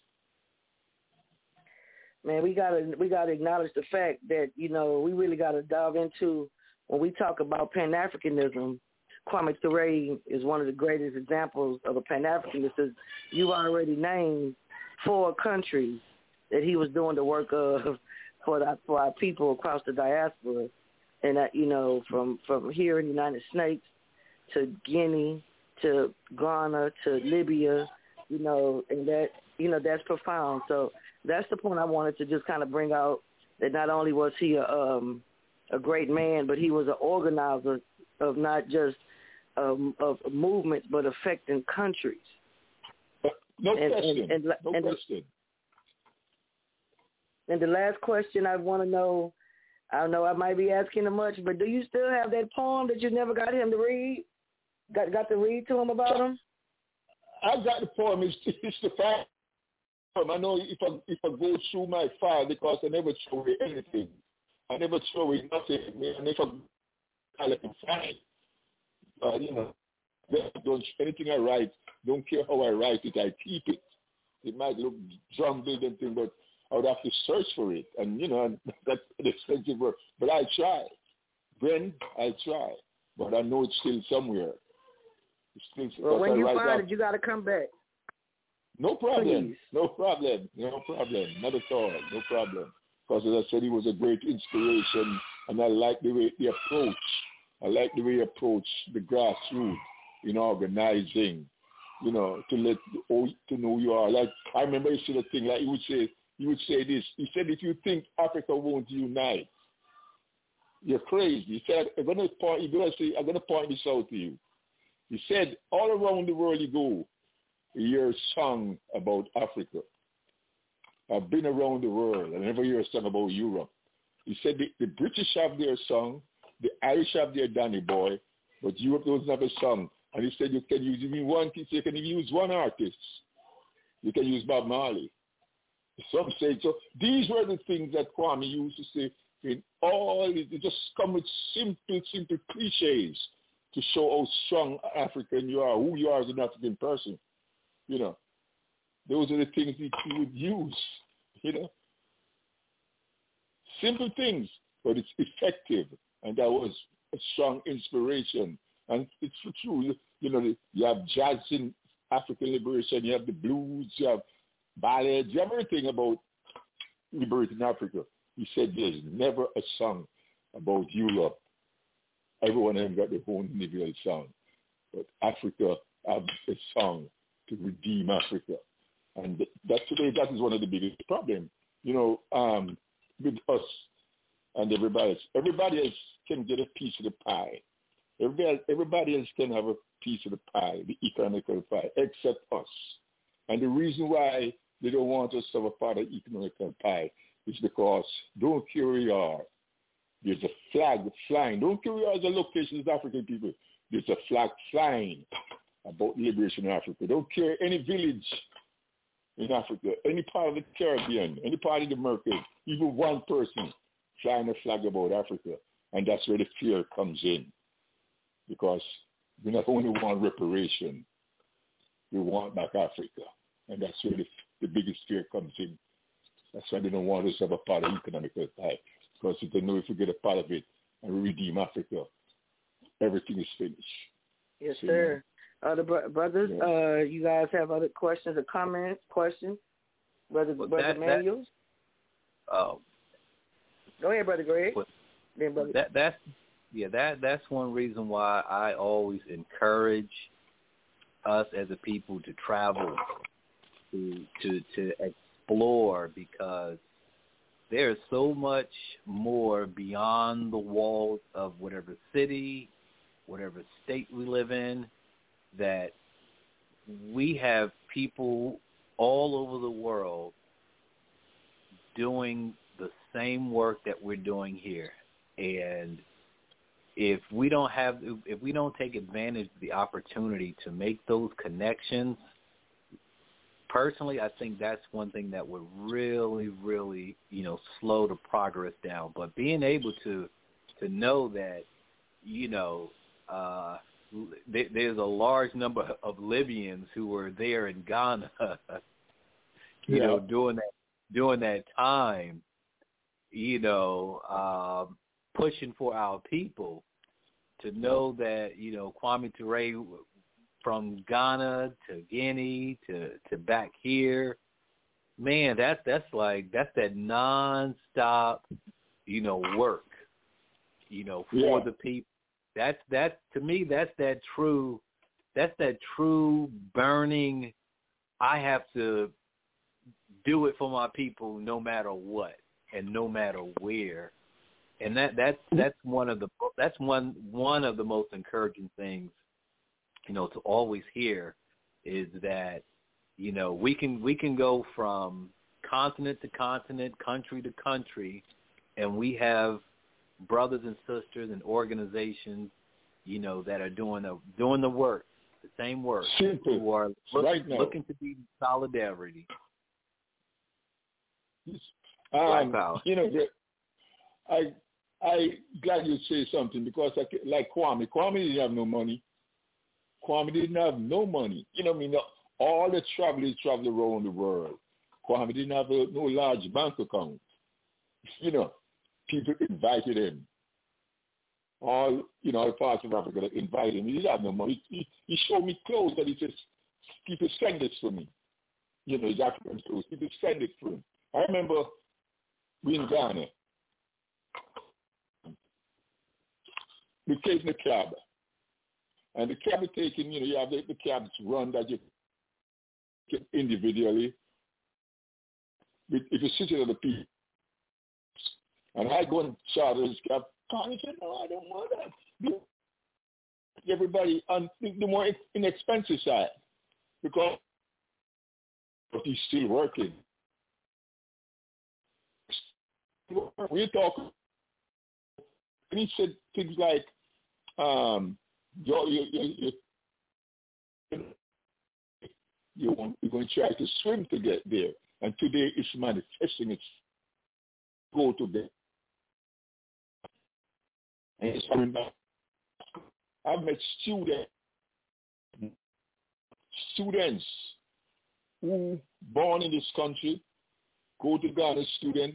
Man, we gotta we gotta acknowledge the fact that, you know, we really gotta dive into, when we talk about Pan-Africanism, Kwame Ture is one of the greatest examples of a Pan-Africanist. You've already named four countries that he was doing the work of for the, for our people across the diaspora, and uh, you know, from from here in the United States to Guinea to Ghana to Libya, you know, and that you know that's profound. So that's the point I wanted to just kind of bring out, that not only was he a um, a great man, but he was an organizer of not just um, of movements, but affecting countries. No and, question. And, and, no and question. The, and the last question I want to know, I know I might be asking him much, but do you still have that poem that you never got him to read? Got got to read to him about him? I got the poem. It's, it's the fact. I know if I if I go through my file, because I never throw away anything. I never throw away nothing. And if I, I let them find, uh, you know, don't anything I write, don't care how I write it, I keep it. It might look jumbled and thing, but I would have to search for it, and you know that's an expensive work. But I try. Then I try, but I know it's still somewhere. It's still, well, when you I find up, it, you got to come back. No problem. Please. No problem. No problem. Not at all. No problem. Because as I said, he was a great inspiration, and I like the way he approached. I like the way he approached the grassroots in organizing, you know, to let to know who you are. Like I remember he said a thing like he would say, he would say this. He said, if you think Africa won't unite, you're crazy. He said, I'm gonna point. He's gonna say, I'm gonna point this out to you. He said, all around the world you go, you hear a song about Africa. I've been around the world. I never hear a song about Europe. He said the, the British have their song, the Irish have their Danny Boy, but Europe doesn't have a song. And he said you can use even one. He said you can use one artist. You can use Bob Marley. Some say so. These were the things that Kwame used to say. In all, it just come with simple, simple cliches to show how strong African you are, who you are as an African person. You know, those are the things that he would use. You know, simple things, but it's effective, and that was a strong inspiration. And it's true. You, you know, you have jazz in African liberation, you have the blues, you have ballads, you have everything about liberating Africa. He said there's never a song about Europe. Everyone has got their own individual song. But Africa has a song to redeem Africa. And that today, that is one of the biggest problems, you know, um, with us and everybody else. Everybody else can get a piece of the pie. Everybody, everybody else can have a piece of the pie, the economical pie, except us. And the reason why they don't want us to have a part of the economical pie is because don't care where you are. There's a flag flying. Don't care where you are as a location as African people. There's a flag flying about liberation of Africa. Don't care any village in Africa, any part of the Caribbean, any part of the Americas, even one person flying a flag about Africa. And that's where the fear comes in. Because we not only want reparation, we want back Africa. And that's where the, the biggest fear comes in. That's why they don't want us to have a part of economic pie. Because if they know if we get a part of it and we redeem Africa, everything is finished. Yes, so, sir. Other bro- brothers, yeah. uh, you guys have other questions or comments, questions? Brother, well, Brother that, Manuel? That, uh, Go ahead, Brother Greg. Well, then brother. That, that's, yeah, that that's one reason why I always encourage us as a people to travel, to to to explore, because there's so much more beyond the walls of whatever city, whatever state we live in, that we have people all over the world doing the same work that we're doing here. And if we don't have, if we don't take advantage of the opportunity to make those connections, personally, I think that's one thing that would really, really, you know, slow the progress down. But being able to to know that, you know, uh, th- there's a large number of Libyans who were there in Ghana, you yeah. know, during that during that time, you know, um, pushing for our people, to know that, you know, Kwame Ture from Ghana to Guinea to, to back here, man, that's that's like that's that nonstop, you know, work, you know, for yeah. the people. That's that to me. That's that true. That's that true burning. I have to do it for my people, no matter what and no matter where. And that that's that's one of the that's one one of the most encouraging things, you know, to always hear, is that, you know, we can we can go from continent to continent, country to country, and we have brothers and sisters and organizations, you know, that are doing the doing the work, the same work, Simple. who are look, right looking to be solidarity. Um, you know, I I glad you say something, because I, like Kwame, Kwame didn't have no money. Kwame didn't have no money. You know what I mean? All the travelers travel around the world. Kwame didn't have a, no large bank account. You know, people invited him. All, you know, all parts of Africa that invited him. He didn't have no money. He, he showed me clothes that he says, people send this for me. You know, his African clothes. People send it for him. I remember we in Ghana. We take the cab. And the cab is taken, you know, you have the, the cabs run that you get individually. If you sit in the people, and I go and charter his cab, Connie said, no, I don't want that. Everybody on the, the more inexpensive side, because he's still working. We talk, and he said things like, um, you, you, you, you, you want, you're going to try to swim to get there. And today it's manifesting its go to there. And it's coming back. I've met students, students who born in this country, go to Ghana, student.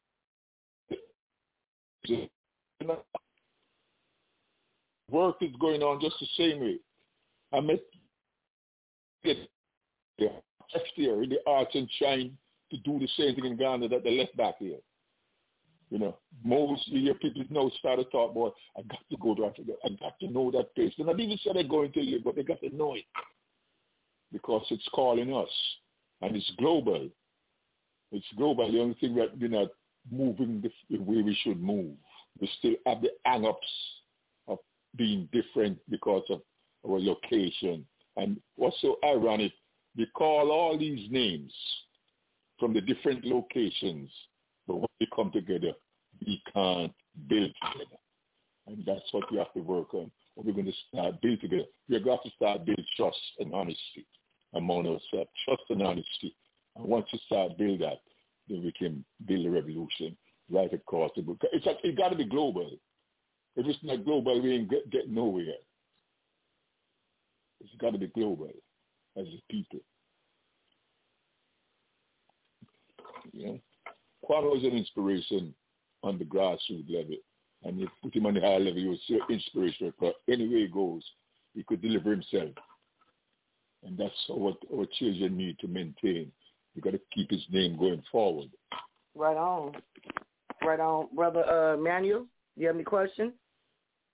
Work is going on just the same way. I met it yeah, next year in the arts and trying to do the same thing in Ghana that they left back here. You know, most of your people now start to talk about, I got to go to Africa, I got to know that place. They're not even say they're going to live, but they got to know it because it's calling us. And it's global. It's global. The only thing that we're not moving the way we should move. We still have the hang-ups of being different because of our location. And what's so ironic, we call all these names from the different locations, but when we come together, we can't build together. And that's what we have to work on. What we're going to start build together. We're going to start build trust and honesty among ourselves. Trust and honesty. And once you start build that, then we can build a revolution right across the book. It's like, it got to be global. If it's not global, we ain't get, get nowhere. It's got to be global as a people. You know, Kwame was an inspiration on the grassroots level, and you put him on the high level, he was so inspirational. Because anywhere he goes, he could deliver himself, and that's what our children need to maintain. We got to keep his name going forward. Right on, right on, brother uh, Manuel. Do you have any questions?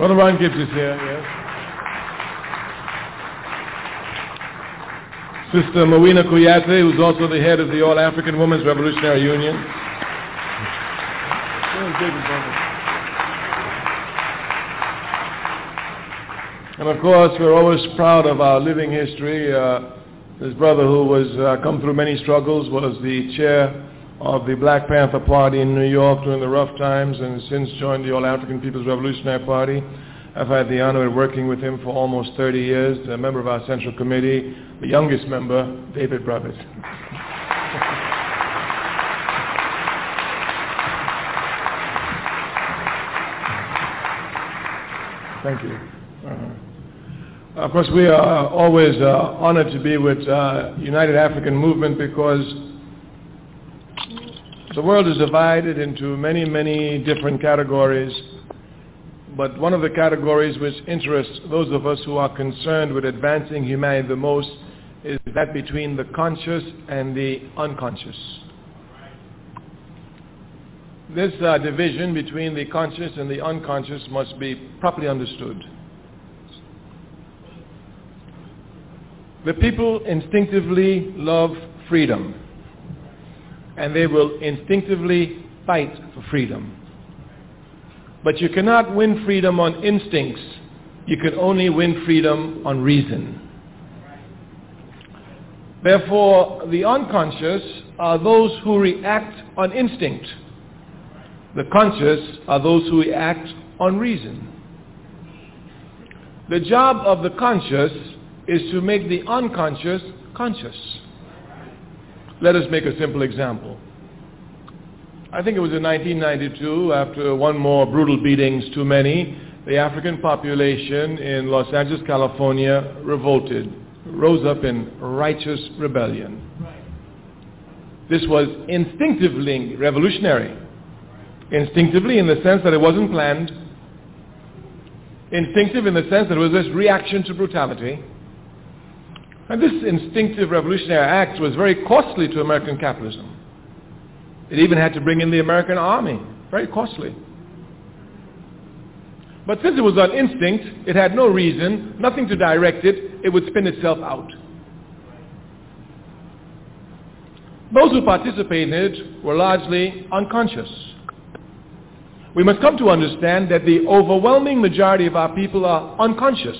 Brother Ron Gibbs is here, yes. Sister Mawina Kuyate, who's also the head of the All African Women's Revolutionary Union. And of course, we're always proud of our living history. Uh, this brother who was uh, come through many struggles was the chair of the Black Panther Party in New York during the rough times and has since joined the All African People's Revolutionary Party. I've had the honor of working with him for almost thirty years, a member of our Central Committee, the youngest member, David Brothers. Thank you. Uh-huh. Of course, we are always uh, honored to be with uh, United African Movement because the world is divided into many, many different categories, but one of the categories which interests those of us who are concerned with advancing humanity the most is that between the conscious and the unconscious. This uh, division between the conscious and the unconscious must be properly understood. The people instinctively love freedom, and they will instinctively fight for freedom. But you cannot win freedom on instincts. You can only win freedom on reason. Therefore, the unconscious are those who react on instinct. The conscious are those who react on reason. The job of the conscious is to make the unconscious conscious. Let us make a simple example. I think it was in nineteen ninety-two, after one more brutal beatings too many, the African population in Los Angeles, California revolted, rose up in righteous rebellion. This was instinctively revolutionary. Instinctively in the sense that it wasn't planned. Instinctive in the sense that it was this reaction to brutality. And this instinctive revolutionary act was very costly to American capitalism. It even had to bring in the American army. Very costly. But since it was on instinct, it had no reason, nothing to direct it, it would spin itself out. Those who participated in it were largely unconscious. We must come to understand that the overwhelming majority of our people are unconscious.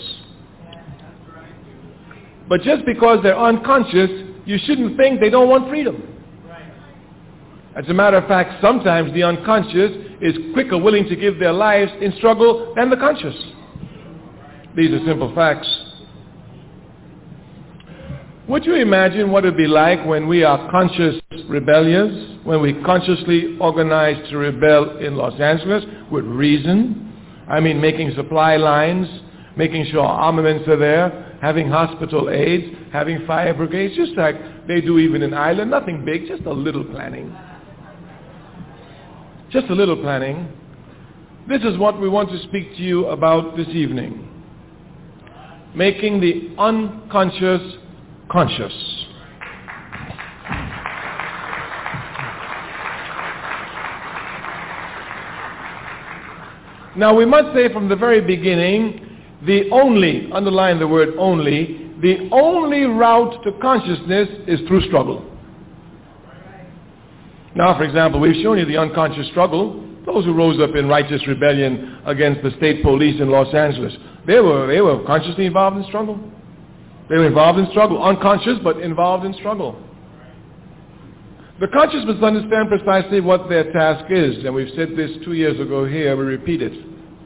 But just because they're unconscious, you shouldn't think they don't want freedom. As a matter of fact, sometimes the unconscious is quicker willing to give their lives in struggle than the conscious. These are simple facts. Would you imagine what it would be like when we are conscious rebellious, when we consciously organize to rebel in Los Angeles with reason? I mean, making supply lines, making sure armaments are there, having hospital aids, having fire brigades, just like they do even in Ireland. Nothing big, just a little planning. Just a little planning. This is what we want to speak to you about this evening. Making the unconscious conscious. Now we must say from the very beginning, the only, underline the word only, the only route to consciousness is through struggle. Now, for example, we've shown you the unconscious struggle. Those who rose up in righteous rebellion against the state police in Los Angeles, they were, they were consciously involved in struggle. They were involved in struggle, unconscious but involved in struggle. The conscious must understand precisely what their task is, and we've said this two years ago here, we repeat it.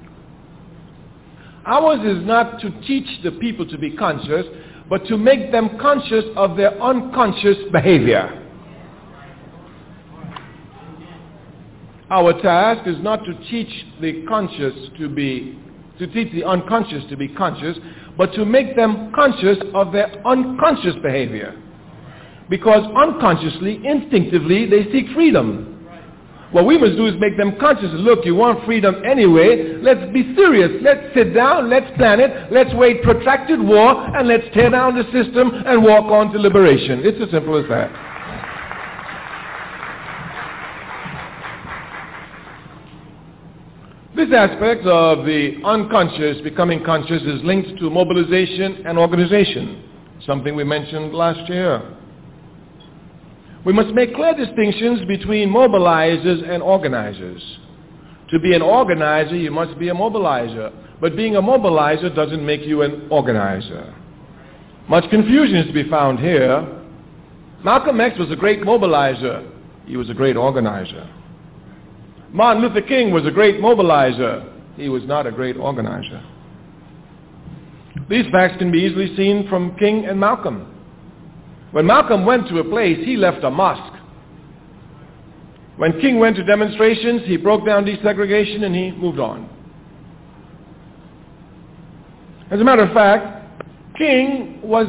Ours is not to teach the people to be conscious, but to make them conscious of their unconscious behavior. Our task is not to teach the conscious to be, to teach the unconscious to be conscious, but to make them conscious of their unconscious behavior. Because unconsciously, instinctively, they seek freedom. What we must do is make them conscious. Look, you want freedom anyway, let's be serious. Let's sit down, let's plan it, let's wage protracted war, and let's tear down the system and walk on to liberation. It's as simple as that. This aspect of the unconscious becoming conscious is linked to mobilization and organization, something we mentioned last year. We must make clear distinctions between mobilizers and organizers. To be an organizer, you must be a mobilizer. But being a mobilizer doesn't make you an organizer. Much confusion is to be found here. Malcolm X was a great mobilizer. He was a great organizer. Martin Luther King was a great mobilizer. He was not a great organizer. These facts can be easily seen from King and Malcolm. When Malcolm went to a place, he left a mosque. When King went to demonstrations, he broke down desegregation and he moved on. As a matter of fact, King was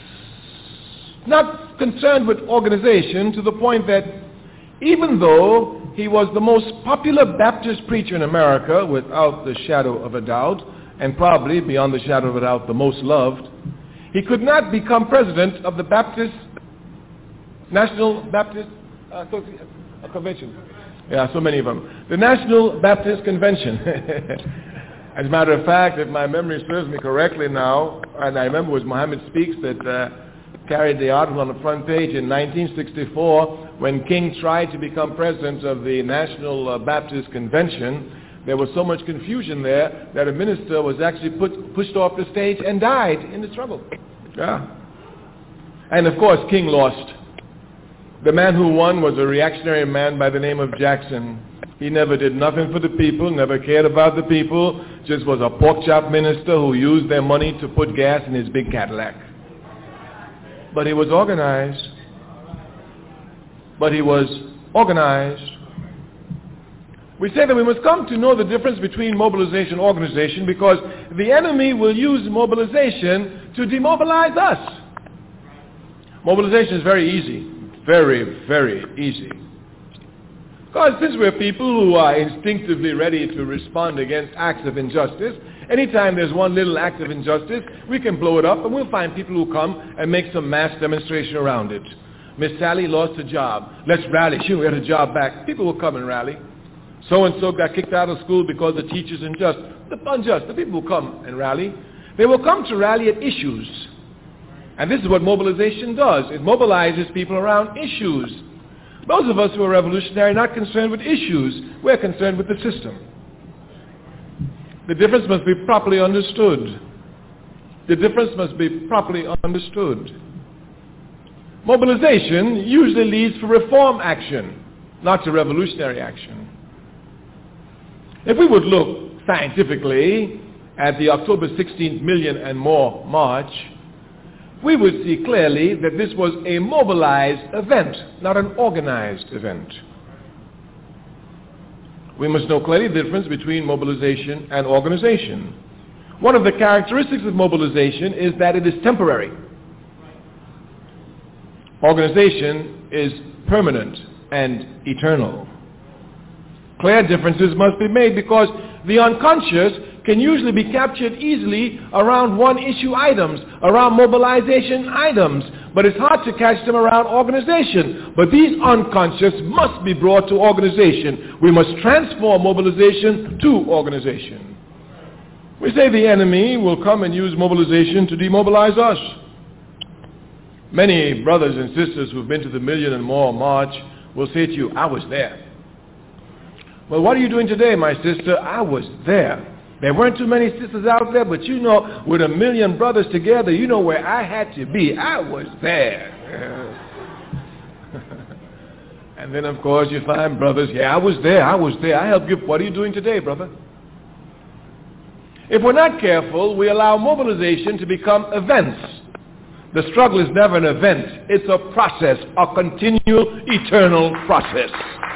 not concerned with organization to the point that even though he was the most popular Baptist preacher in America, without the shadow of a doubt, and probably, beyond the shadow of a doubt, the most loved, he could not become president of the Baptist, National Baptist uh, Convention. Yeah, so many of them. The National Baptist Convention. As a matter of fact, if my memory serves me correctly now, and I remember it was Muhammad Speaks that uh, carried the article on the front page in nineteen sixty-four, when King tried to become president of the National uh, Baptist Convention, there was so much confusion there that a minister was actually put, pushed off the stage and died in the struggle. Yeah. And of course, King lost. The man who won was a reactionary man by the name of Jackson. He never did nothing for the people, never cared about the people, just was a pork chop minister who used their money to put gas in his big Cadillac. But he was organized. But he was organized. We say that we must come to know the difference between mobilization and organization because the enemy will use mobilization to demobilize us. Mobilization is very easy. Very, very easy. Because since we're people who are instinctively ready to respond against acts of injustice, anytime there's one little act of injustice, we can blow it up and we'll find people who come and make some mass demonstration around it. Miss Sally lost a job. Let's rally. She will get a job back. People will come and rally. So-and-so got kicked out of school because the teacher's unjust. The unjust. The people will come and rally. They will come to rally at issues. And this is what mobilization does. It mobilizes people around issues. Those of us who are revolutionary are not concerned with issues. We're concerned with the system. The difference must be properly understood. The difference must be properly understood. Mobilization usually leads to reform action, not to revolutionary action. If we would look scientifically at the October sixteenth million and more march, we would see clearly that this was a mobilized event, not an organized event. We must know clearly the difference between mobilization and organization. One of the characteristics of mobilization is that it is temporary. Organization is permanent and eternal. Clear differences must be made because the unconscious can usually be captured easily around one-issue items, around mobilization items, but it's hard to catch them around organization. But these unconscious must be brought to organization. We must transform mobilization to organization. We say the enemy will come and use mobilization to demobilize us. Many brothers and sisters who've been to the Million and More March will say to you, I was there. Well, what are you doing today, my sister? I was there. There weren't too many sisters out there, but you know, with a million brothers together, you know where I had to be. I was there. And then, of course, you find brothers, yeah, I was there, I was there. I helped you. What are you doing today, brother? If we're not careful, we allow mobilization to become events. The struggle is never an event. It's a process, a continual, eternal process.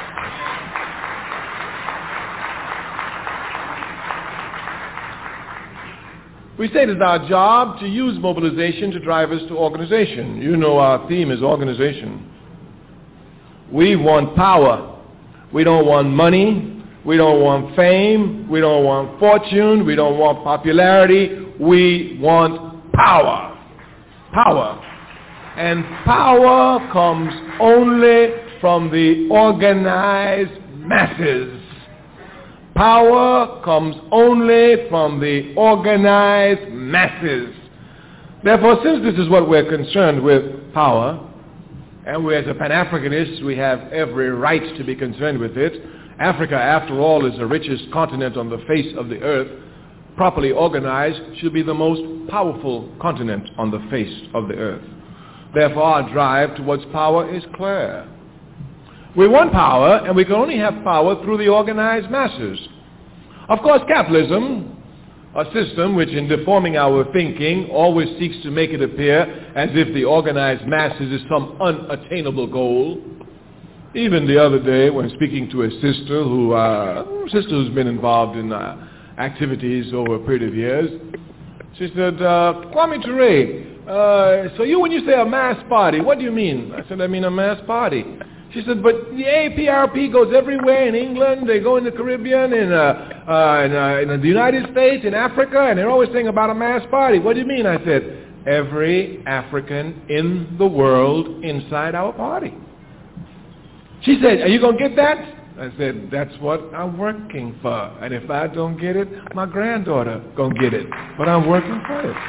We say it is our job to use mobilization to drive us to organization. You know our theme is organization. We want power. We don't want money. We don't want fame. We don't want fortune. We don't want popularity. We want power. Power. And power comes only from the organized masses. Power comes only from the organized masses. Therefore, since this is what we're concerned with, power, and we as a Pan-Africanist, we have every right to be concerned with it. Africa, after all, is the richest continent on the face of the earth. Properly organized, should be the most powerful continent on the face of the earth. Therefore, our drive towards power is clear. We want power, and we can only have power through the organized masses. Of course, capitalism, a system which in deforming our thinking always seeks to make it appear as if the organized masses is some unattainable goal. Even the other day, when speaking to a sister who, uh, sister who's been involved in uh, activities over a period of years, she said, uh, Kwame Ture, uh, so you, when you say a mass party, what do you mean? I said, I mean a mass party. She said, but the A P R P goes everywhere in England, they go in the Caribbean, in, uh, uh, in, uh, in the United States, in Africa, and they're always saying about a mass party. What do you mean? I said, every African in the world inside our party. She said, are you going to get that? I said, that's what I'm working for. And if I don't get it, my granddaughter going to get it. But I'm working for it.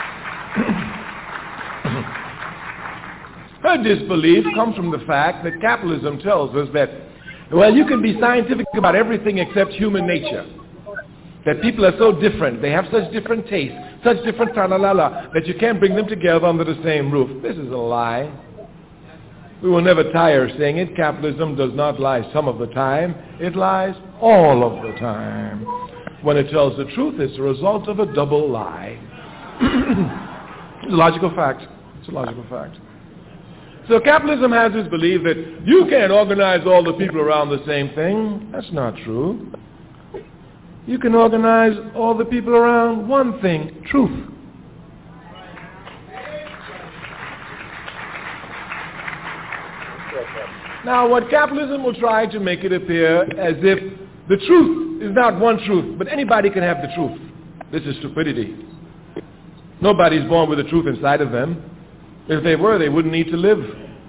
Her disbelief comes from the fact that capitalism tells us that, well, you can be scientific about everything except human nature. That people are so different. They have such different tastes, such different tra-la-la-la, that you can't bring them together under the same roof. This is a lie. We will never tire saying it. Capitalism does not lie some of the time. It lies all of the time. When it tells the truth, it's a result of a double lie. It's a logical fact. It's a logical fact. So capitalism has this belief that you can't organize all the people around the same thing. That's not true. You can organize all the people around one thing, truth. Now, what capitalism will try to make it appear as if the truth is not one truth, but anybody can have the truth. This is stupidity. Nobody's born with the truth inside of them. If they were, they wouldn't need to live.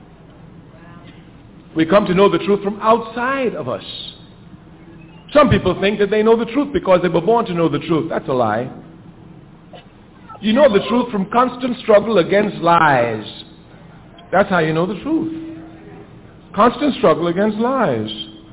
We come to know the truth from outside of us. Some people think that they know the truth because they were born to know the truth. That's a lie. You know the truth from constant struggle against lies. That's how you know the truth. Constant struggle against lies.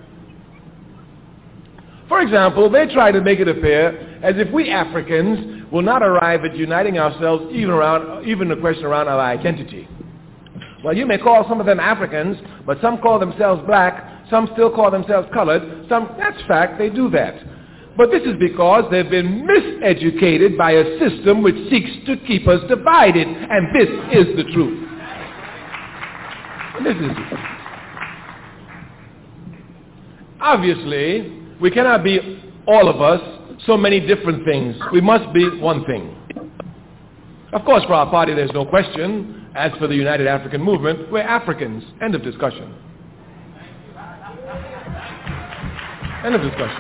For example, they try to make it appear as if we Africans will not arrive at uniting ourselves even around, even the question around our identity. Well, you may call some of them Africans, but some call themselves black, some still call themselves colored, some, that's fact, they do that. But this is because they've been miseducated by a system which seeks to keep us divided, and this is the truth. This is the truth. Obviously, we cannot be, all of us, so many different things. We must be one thing. Of course, for our party, there's no question. As for the United African Movement, we're Africans. End of discussion. End of discussion.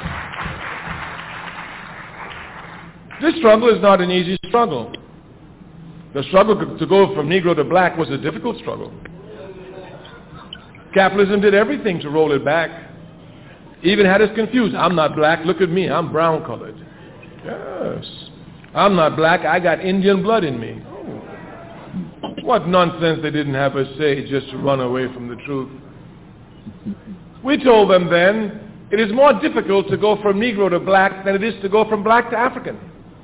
This struggle is not an easy struggle. The struggle to go from Negro to black was a difficult struggle. Capitalism did everything to roll it back. Even had us confused. I'm not black, look at me, I'm brown colored. Yes. I'm not black, I got Indian blood in me. Oh. What nonsense they didn't have us say just to run away from the truth. We told them then, it is more difficult to go from Negro to black than it is to go from black to African.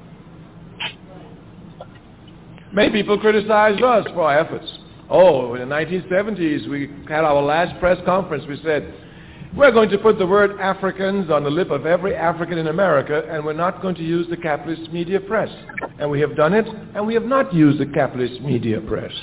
Many people criticized us for our efforts. Oh, in the nineteen seventies, we had our last press conference. We said, we're going to put the word Africans on the lip of every African in America, and we're not going to use the capitalist media press. And we have done it, and we have not used the capitalist media press.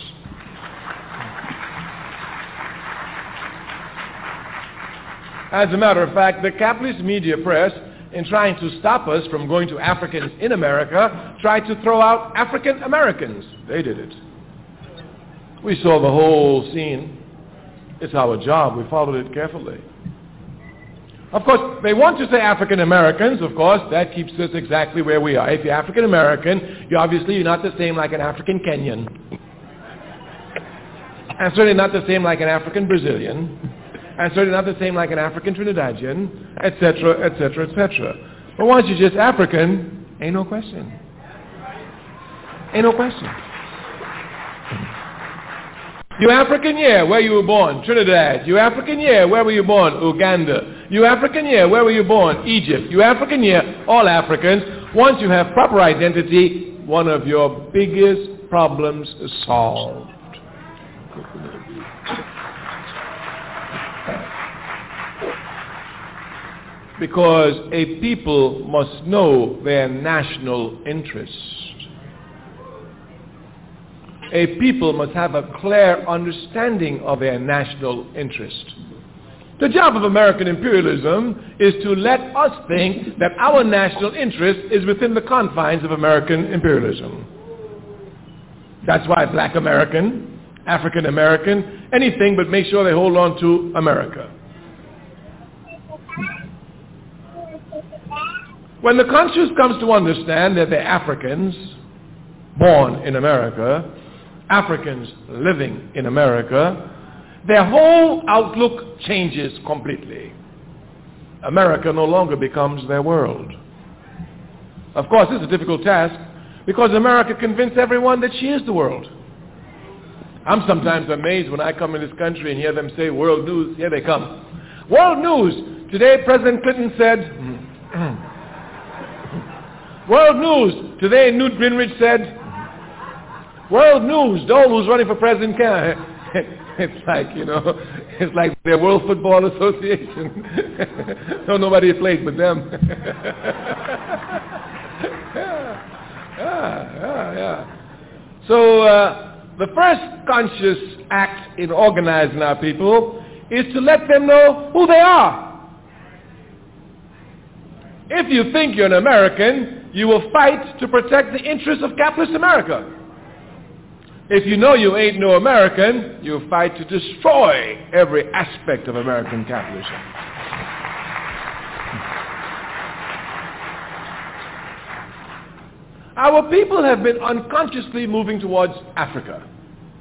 As a matter of fact, the capitalist media press, in trying to stop us from going to Africans in America, tried to throw out African Americans. They did it. We saw the whole scene. It's our job. We followed it carefully. Of course, they want to say African Americans. Of course, that keeps us exactly where we are. If you're African American, you obviously you're not the same like an African Kenyan. And certainly not the same like an African Brazilian. and certainly not the same like an African Trinidadian, et cetera, et cetera, et cetera. But once you're just African, ain't no question. Ain't no question. You African, yeah, where you were born? Trinidad. You African, yeah, where were you born? Uganda. You African, yeah, where were you born? Egypt. You African, yeah, all Africans. Once you have proper identity, one of your biggest problems is solved. Because a people must know their national interest. A people must have a clear understanding of their national interest. The job of American imperialism is to let us think that our national interest is within the confines of American imperialism. That's why Black American, African American, anything but make sure they hold on to America. When the conscious comes to understand that they're Africans born in America, Africans living in America, their whole outlook changes completely. America no longer becomes their world. Of course, this is a difficult task because America convinced everyone that she is the world. I'm sometimes amazed when I come in this country and hear them say world news. Here they come. World news. Today President Clinton said, world news. Today Newt Gingrich said, world news, Dole who's running for president can. It's like, you know, it's like their World Football Association. No, nobody played but them. yeah, yeah, yeah. So uh, the first conscious act in organizing our people is to let them know who they are. If you think you're an American, you will fight to protect the interests of capitalist America. If you know you ain't no American, you fight to destroy every aspect of American capitalism. Our people have been unconsciously moving towards Africa.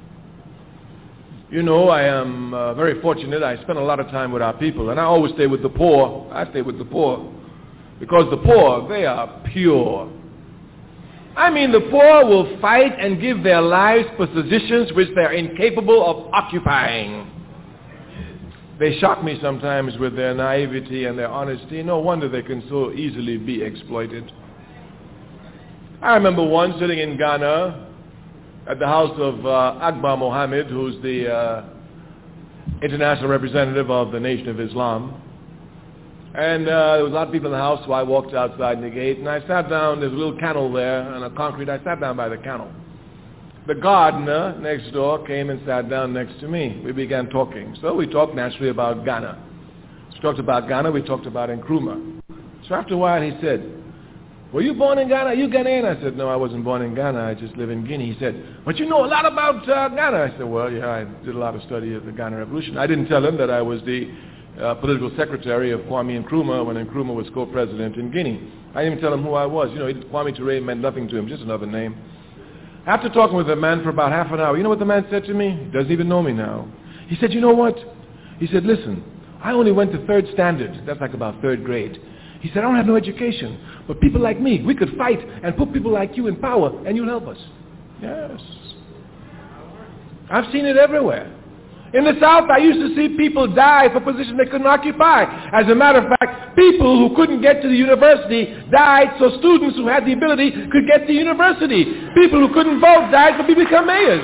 You know, I am uh, very fortunate. I spend a lot of time with our people, and I always stay with the poor. I stay with the poor because the poor, they are pure. I mean, the poor will fight and give their lives for positions which they're incapable of occupying. They shock me sometimes with their naivety and their honesty. No wonder they can so easily be exploited. I remember once sitting in Ghana at the house of uh, Akbar Mohammed, who's the uh, international representative of the Nation of Islam. And uh, there was a lot of people in the house, so I walked outside the gate, and I sat down. There's a little kennel there, and a concrete. I sat down by the kennel. The gardener next door came and sat down next to me. We began talking. So we talked naturally about Ghana. So we talked about Ghana. We talked about Nkrumah. So after a while, he said, were you born in Ghana? Are you Ghanaian? I said, no, I wasn't born in Ghana. I just live in Guinea. He said, but you know a lot about uh, Ghana. I said, well, yeah, I did a lot of study of the Ghana Revolution. I didn't tell him that I was the Uh, political secretary of Kwame Nkrumah when Nkrumah was co-president in Guinea. I didn't even tell him who I was. You know, Kwame Ture meant nothing to him, just another name. After talking with the man for about half an hour, you know what the man said to me? He doesn't even know me now. He said, you know what? He said, listen, I only went to third standard. That's like about third grade. He said, I don't have no education, but people like me, we could fight and put people like you in power, and you'll help us. Yes. I've seen it everywhere. In the South, I used to see people die for positions they couldn't occupy. As a matter of fact, people who couldn't get to the university died so students who had the ability could get to university. People who couldn't vote died so we become mayors.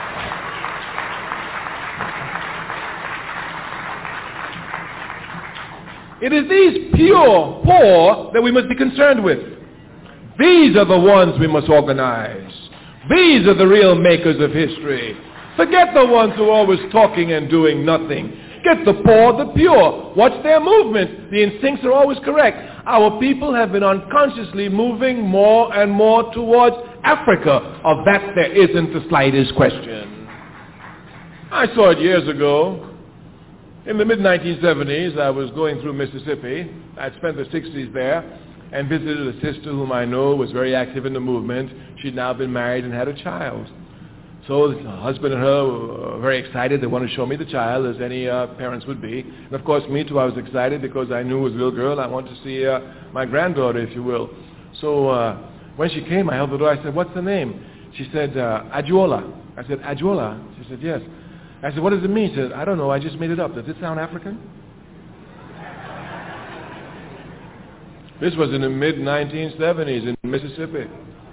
It is these pure poor that we must be concerned with. These are the ones we must organize. These are the real makers of history. Forget the ones who are always talking and doing nothing. Get the poor, the pure. Watch their movement. The instincts are always correct. Our people have been unconsciously moving more and more towards Africa. Of that there isn't the slightest question. I saw it years ago. In the mid nineteen seventies, I was going through Mississippi. I'd spent the sixties there and visited a sister whom I know was very active in the movement. She'd now been married and had a child. So the husband and her were very excited. They wanted to show me the child, as any uh, parents would be. And of course, me too, I was excited because I knew it was a little girl. I wanted to see uh, my granddaughter, if you will. So uh, when she came, I held the door. I said, what's the name? She said, uh, Adwola. I said, Adwola? She said, yes. I said, what does it mean? She said, I don't know. I just made it up. Does it sound African? This was in the mid nineteen seventies in Mississippi.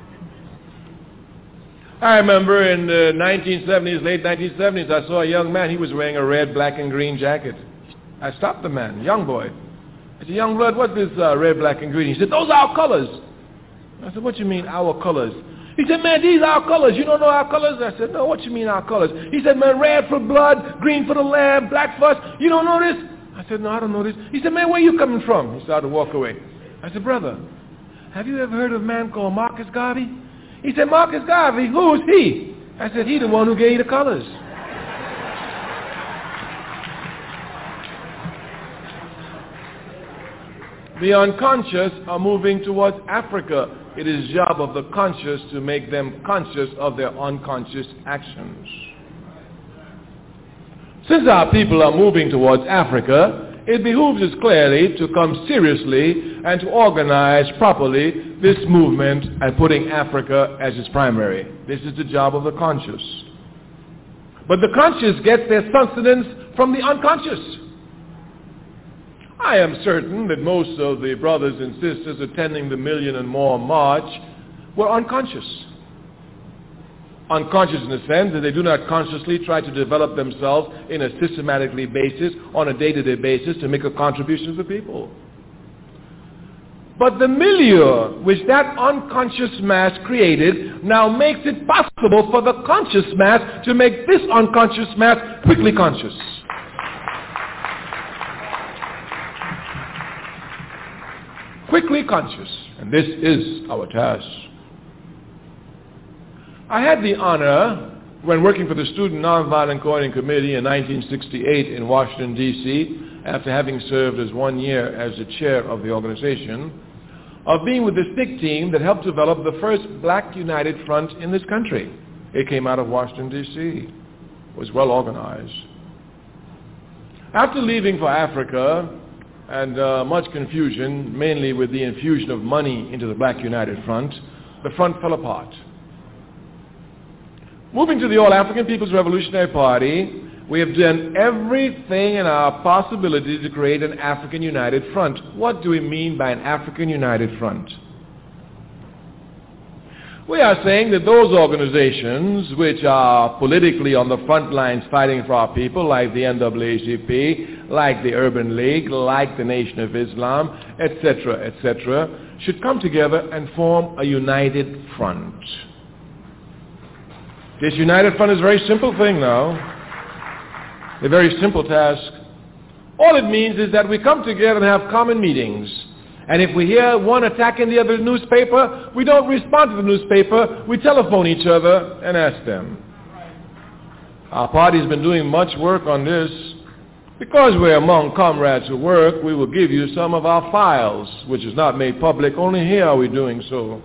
I remember in the nineteen seventies, late nineteen seventies, I saw a young man. He was wearing a red, black, and green jacket. I stopped the man, young boy. I said, young blood, what's this uh, red, black, and green? He said, those are our colors. I said, what do you mean, our colors? He said, man, these are our colors. You don't know our colors? I said, no, what do you mean, our colors? He said, man, red for blood, green for the lamb, black for us. You don't know this? I said, no, I don't know this. He said, man, where you coming from? He started to walk away. I said, brother, have you ever heard of a man called Marcus Garvey? He said, Marcus Garvey, who is he? I said, he the one who gave you the colors. The unconscious are moving towards Africa. It is the job of the conscious to make them conscious of their unconscious actions. Since our people are moving towards Africa, it behooves us clearly to come seriously and to organize properly this movement and putting Africa as its primary. This is the job of the conscious. But the conscious gets their sustenance from the unconscious. I am certain that most of the brothers and sisters attending the Million and More March were unconscious. Unconscious in the sense that they do not consciously try to develop themselves in a systematically basis, on a day-to-day basis, to make a contribution to the people. But the milieu which that unconscious mass created now makes it possible for the conscious mass to make this unconscious mass quickly conscious. Quickly conscious. And this is our task. I had the honor, when working for the Student Nonviolent Coordinating Committee in nineteen sixty-eight in Washington, D C, after having served as one year as the chair of the organization, of being with the S N C C team that helped develop the first Black United Front in this country. It came out of Washington, D C. It was well organized. After leaving for Africa, and uh, much confusion, mainly with the infusion of money into the Black United Front, the front fell apart. Moving to the All-African People's Revolutionary Party, we have done everything in our possibility to create an African United Front. What do we mean by an African United Front? We are saying that those organizations which are politically on the front lines fighting for our people, like the N double A C P, like the Urban League, like the Nation of Islam, et cetera, et cetera, should come together and form a united front. This united front is a very simple thing now, a very simple task. All it means is that we come together and have common meetings. And if we hear one attacking the other newspaper, we don't respond to the newspaper, we telephone each other and ask them. Our party has been doing much work on this. Because we're among comrades who work, we will give you some of our files, which is not made public. Only here are we doing so.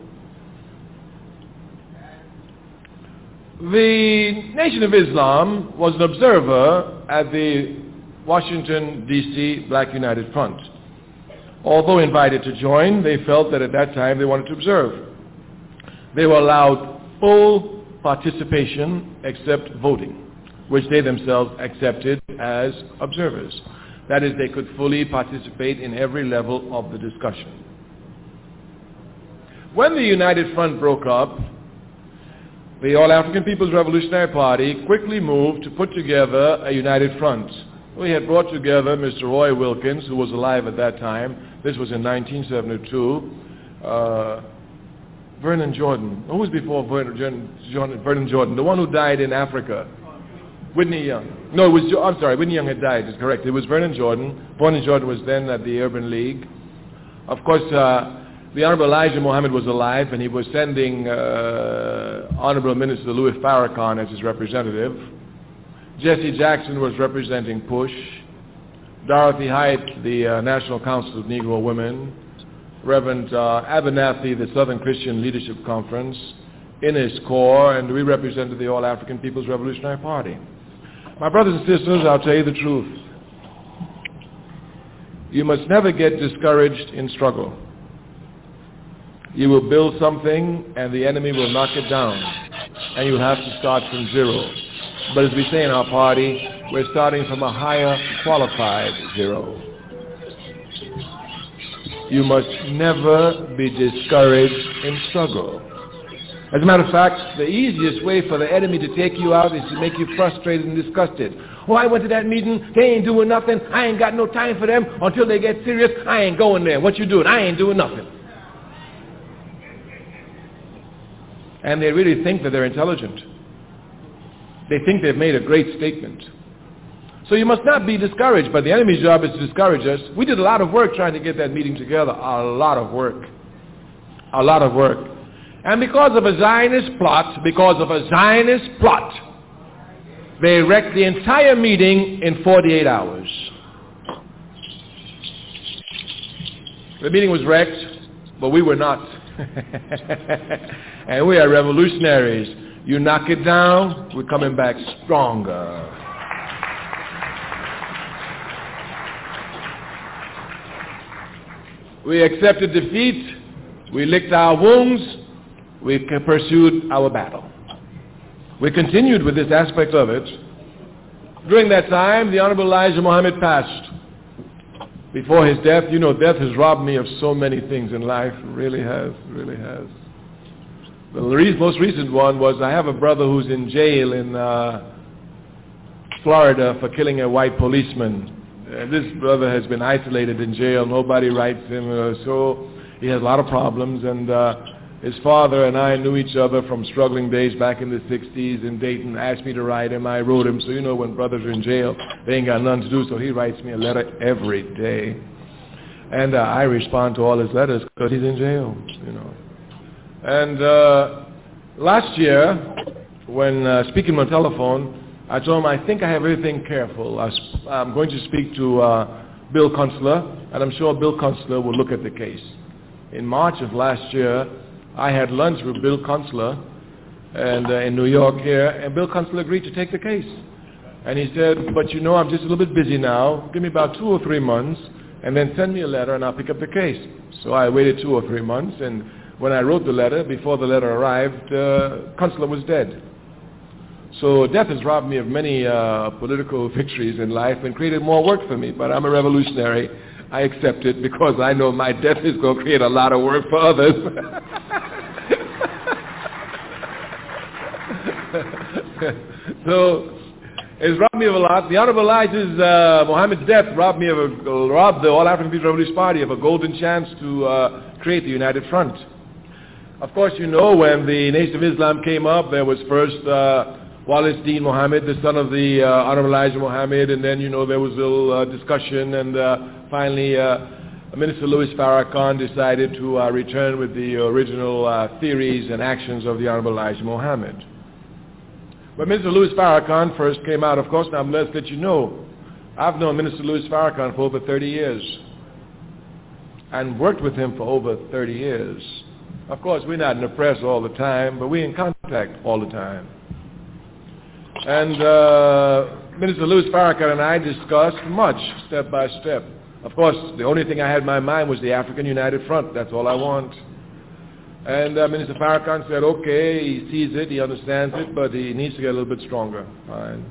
The Nation of Islam was an observer at the Washington, D C Black United Front. Although invited to join, they felt that at that time they wanted to observe. They were allowed full participation except voting, which they themselves accepted as observers. That is, they could fully participate in every level of the discussion. When the United Front broke up, the All-African People's Revolutionary Party quickly moved to put together a united front. We had brought together Mister Roy Wilkins, who was alive at that time. This was in nineteen seventy-two. Uh, Vernon Jordan. Who was before Vernon Jordan? Vernon Jordan, the one who died in Africa. Whitney Young. No, it was, I'm sorry, Whitney Young had died, is correct. It was Vernon Jordan. Vernon Jordan was then at the Urban League. Of course, uh, the Honorable Elijah Muhammad was alive, and he was sending uh, Honorable Minister Louis Farrakhan as his representative. Jesse Jackson was representing PUSH. Dorothy Height, the uh, National Council of Negro Women. Reverend uh, Abernathy, the Southern Christian Leadership Conference. in his core, and we represented the All-African People's Revolutionary Party. My brothers and sisters, I'll tell you the truth. You must never get discouraged in struggle. You will build something and the enemy will knock it down, and you'll have to start from zero. But as we say in our party, we're starting from a higher qualified zero. You must never be discouraged in struggle. As a matter of fact, the easiest way for the enemy to take you out is to make you frustrated and disgusted. Oh, I went to that meeting, they ain't doing nothing, I ain't got no time for them, until they get serious, I ain't going there. What you doing? I ain't doing nothing. And they really think that they're intelligent. They think they've made a great statement. So you must not be discouraged, but the enemy's job is to discourage us. We did a lot of work trying to get that meeting together, a lot of work. A lot of work. And because of a Zionist plot, because of a Zionist plot, they wrecked the entire meeting in forty-eight hours. The meeting was wrecked, but we were not. And we are revolutionaries. You knock it down, we're coming back stronger. We accepted defeat, we licked our wounds, we pursued our battle. We continued with this aspect of it. During that time, the Honorable Elijah Muhammad passed. Before his death, you know, death has robbed me of so many things in life. It really has, really has. The re- most recent one was I have a brother who's in jail in uh, Florida for killing a white policeman. Uh, this brother has been isolated in jail. Nobody writes him, uh, so he has a lot of problems. And uh, his father and I knew each other from struggling days back in the sixties in Dayton. Asked me to write him. I wrote him. So you know when brothers are in jail, they ain't got nothing to do, so he writes me a letter every day. And uh, I respond to all his letters because he's in jail, you know. And uh, last year, when uh, speaking on the telephone, I told him I think I have everything careful. I sp- I'm going to speak to uh, Bill Kunstler, and I'm sure Bill Kunstler will look at the case. In March of last year, I had lunch with Bill Kunstler and, uh, in New York here, and Bill Kunstler agreed to take the case. And he said, but you know, I'm just a little bit busy now. Give me about two or three months, and then send me a letter, and I'll pick up the case. So I waited two or three months, and when I wrote the letter, before the letter arrived, uh, Kunstler was dead. So death has robbed me of many uh, political victories in life and created more work for me, but I'm a revolutionary. I accept it because I know my death is going to create a lot of work for others. So it's robbed me of a lot. The Honorable Elijah uh, Muhammad's death robbed me of a, robbed the All-African People's Revolutionary Party of a golden chance to uh, create the United Front. Of course, you know, when the Nation of Islam came up, there was first uh, Wallace Dean Muhammad, the son of the uh, Honorable Elijah Muhammad, and then, you know, there was a little uh, discussion, and uh, finally uh, Minister Louis Farrakhan decided to uh, return with the original uh, theories and actions of the Honorable Elijah Muhammad. When Minister Louis Farrakhan first came out, of course, now I'm blessed that you know, I've known Minister Louis Farrakhan for over thirty years and worked with him for over thirty years. Of course, we're not in the press all the time, but we're in contact all the time. And uh, Minister Louis Farrakhan and I discussed much, step by step. Of course, the only thing I had in my mind was the African United Front. That's all I want. And uh, Minister Farrakhan said, okay, he sees it, he understands it, but he needs to get a little bit stronger. Fine.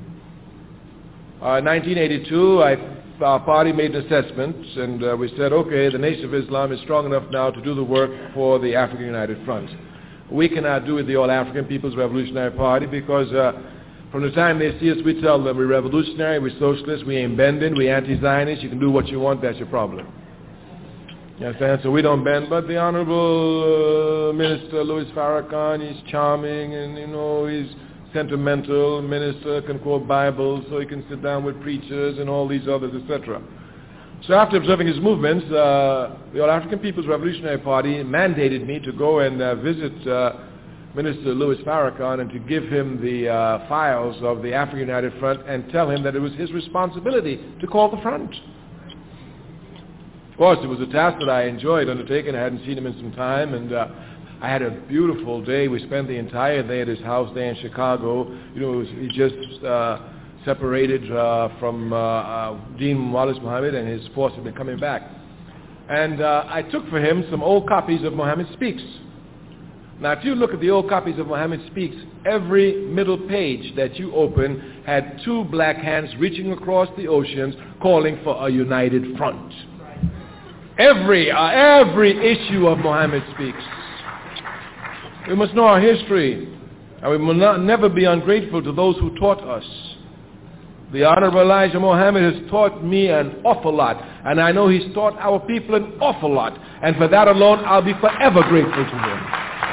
Uh, in nineteen eighty-two, I, our party made an assessment, and uh, we said, okay, the Nation of Islam is strong enough now to do the work for the African United Front. We cannot do it the All-African People's Revolutionary Party because uh, from the time they see us, we tell them we're revolutionary, we're socialists, we ain't bending, we're anti-Zionist, you can do what you want, that's your problem. You understand? So we don't bend, but the Honorable uh, Minister Louis Farrakhan, he's charming and, you know, he's sentimental. Minister can quote Bibles so he can sit down with preachers and all these others, et cetera. So after observing his movements, uh, the All-African People's Revolutionary Party mandated me to go and uh, visit uh, Minister Louis Farrakhan and to give him the uh, files of the African United Front and tell him that it was his responsibility to call the front. Of course, it was a task that I enjoyed undertaking. I hadn't seen him in some time, and uh, I had a beautiful day. We spent the entire day at his house there in Chicago. You know, it was, he just uh, separated uh, from uh, uh, Dean Wallace Muhammad, and his force had been coming back. And uh, I took for him some old copies of Muhammad Speaks. Now, if you look at the old copies of Muhammad Speaks, every middle page that you open had two black hands reaching across the oceans calling for a united front. Every, uh, every issue of Muhammad Speaks. We must know our history, and we will not, never be ungrateful to those who taught us. The Honorable Elijah Muhammad has taught me an awful lot, and I know he's taught our people an awful lot, and for that alone I'll be forever grateful to him.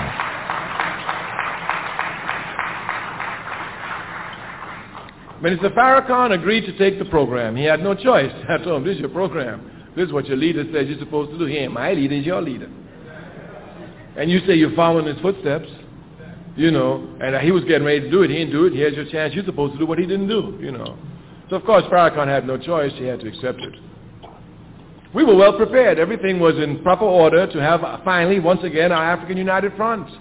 Minister Farrakhan agreed to take the program. He had no choice. I told him, this is your program. This is what your leader says you're supposed to do. He ain't my leader, he's your leader. And you say you're following his footsteps, you know, and he was getting ready to do it. He didn't do it. Here's your chance. You're supposed to do what he didn't do, you know. So, of course, Farrakhan had no choice. He had to accept it. We were well prepared. Everything was in proper order to have, finally, once again, our African United Front.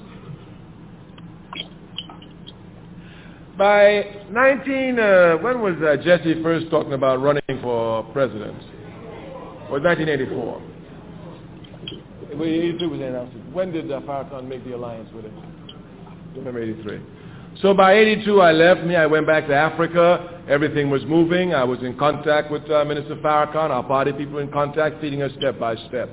By nineteen, uh, when was uh, Jesse first talking about running for president? It was nineteen eighty-four. eighty-three was the announcement. When did uh, Farrakhan make the alliance with him? November eighty-three. So by eighty-two, I left me. I went back to Africa. Everything was moving. I was in contact with uh, Minister Farrakhan, our party people in contact, feeding us step by step.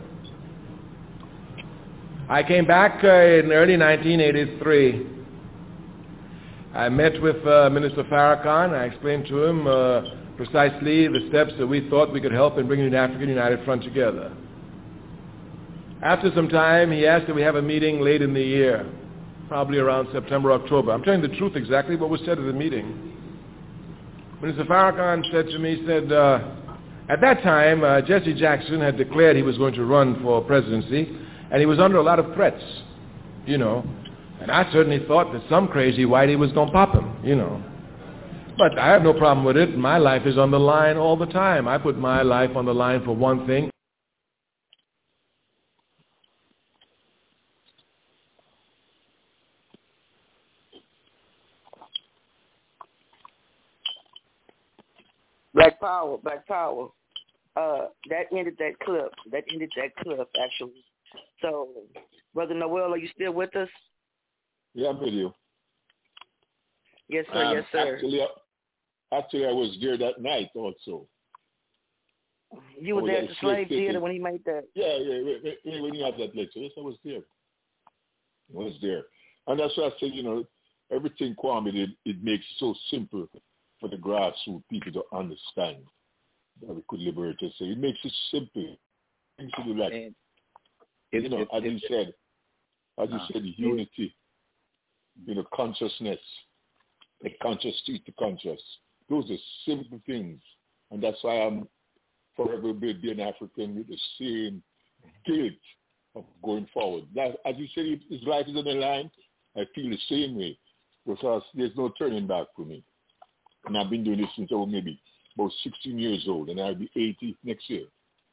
I came back uh, in early nineteen eighty-three. I met with uh, Minister Farrakhan. I explained to him uh, precisely the steps that we thought we could help in bringing the African United Front together. After some time, he asked that we have a meeting late in the year, probably around September, October. I'm telling the truth exactly what was said at the meeting. Minister Farrakhan said to me, he said, uh, at that time, uh, Jesse Jackson had declared he was going to run for presidency, and he was under a lot of threats, you know. And I certainly thought that some crazy whitey was going to pop him, you know. But I have no problem with it. My life is on the line all the time. I put my life on the line for one thing. Black Power, Black Power. Uh, that ended that clip. That ended that clip, actually. So, Brother Noel, are you still with us? Yeah, I'm with you. Yes, sir. Um, yes, sir. Actually, actually, I was there that night also. You were there at the Slave Theater when he made that? Yeah, yeah, when he had that lecture. Yes, I was there. I was there. And that's why I said, you know, everything Kwame did, it makes it so simple for the grassroots people to understand that we could liberate us. So it makes it simple. Things to do like, it, you know, it, as it, you said, as you uh, said, unity. You know, consciousness, the conscious street to conscious. Those are simple things. And that's why I'm forever being African with the same guilt of going forward. That, as you said, his life is on the line. I feel the same way because there's no turning back for me. And I've been doing this since I was maybe about sixteen years old, and I'll be eighty next year.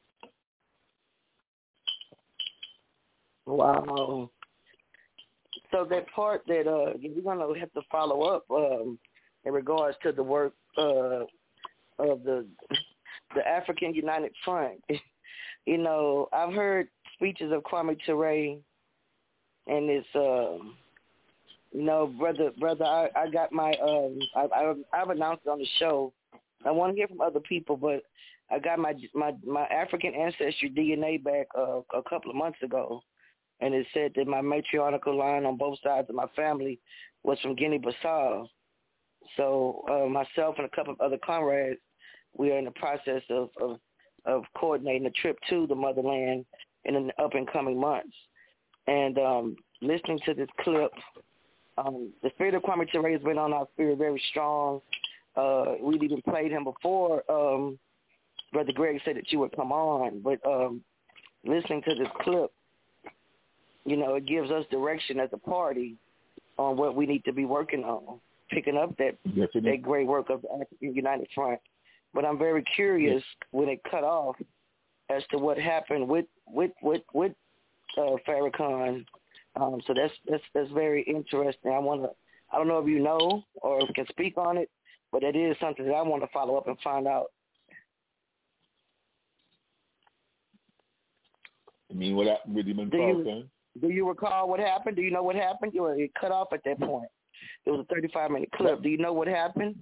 Wow. So that part that uh, we're going to have to follow up um, in regards to the work uh, of the the African United Front. You know, I've heard speeches of Kwame Ture and this, uh, you know, brother, brother, I, I got my, um, I, I, I've announced it on the show. I want to hear from other people, but I got my my, my African ancestry D N A back uh, a couple of months ago. And it said that my matriarchal line on both sides of my family was from Guinea-Bissau. So uh, myself and a couple of other comrades, we are in the process of, of, of coordinating a trip to the motherland in the up-and-coming months. And um, listening to this clip, um, the spirit of Kwame Ture has been on our spirit very strong. Uh, we'd even played him before. Um, Brother Greg said that you would come on. But um, listening to this clip, you know, it gives us direction as a party on what we need to be working on, picking up that yes, that great work of the African United Front. But I'm very curious yes. when it cut off as to what happened with with with, with uh, Farrakhan Um, so that's that's that's very interesting. I want to. I don't know if you know or can speak on it, but it is something that I want to follow up and find out. I mean, what happened with him and Falcon? Do you recall what happened? Do you know what happened? You were cut off at that point. It was a thirty-five minute clip. Do you know what happened?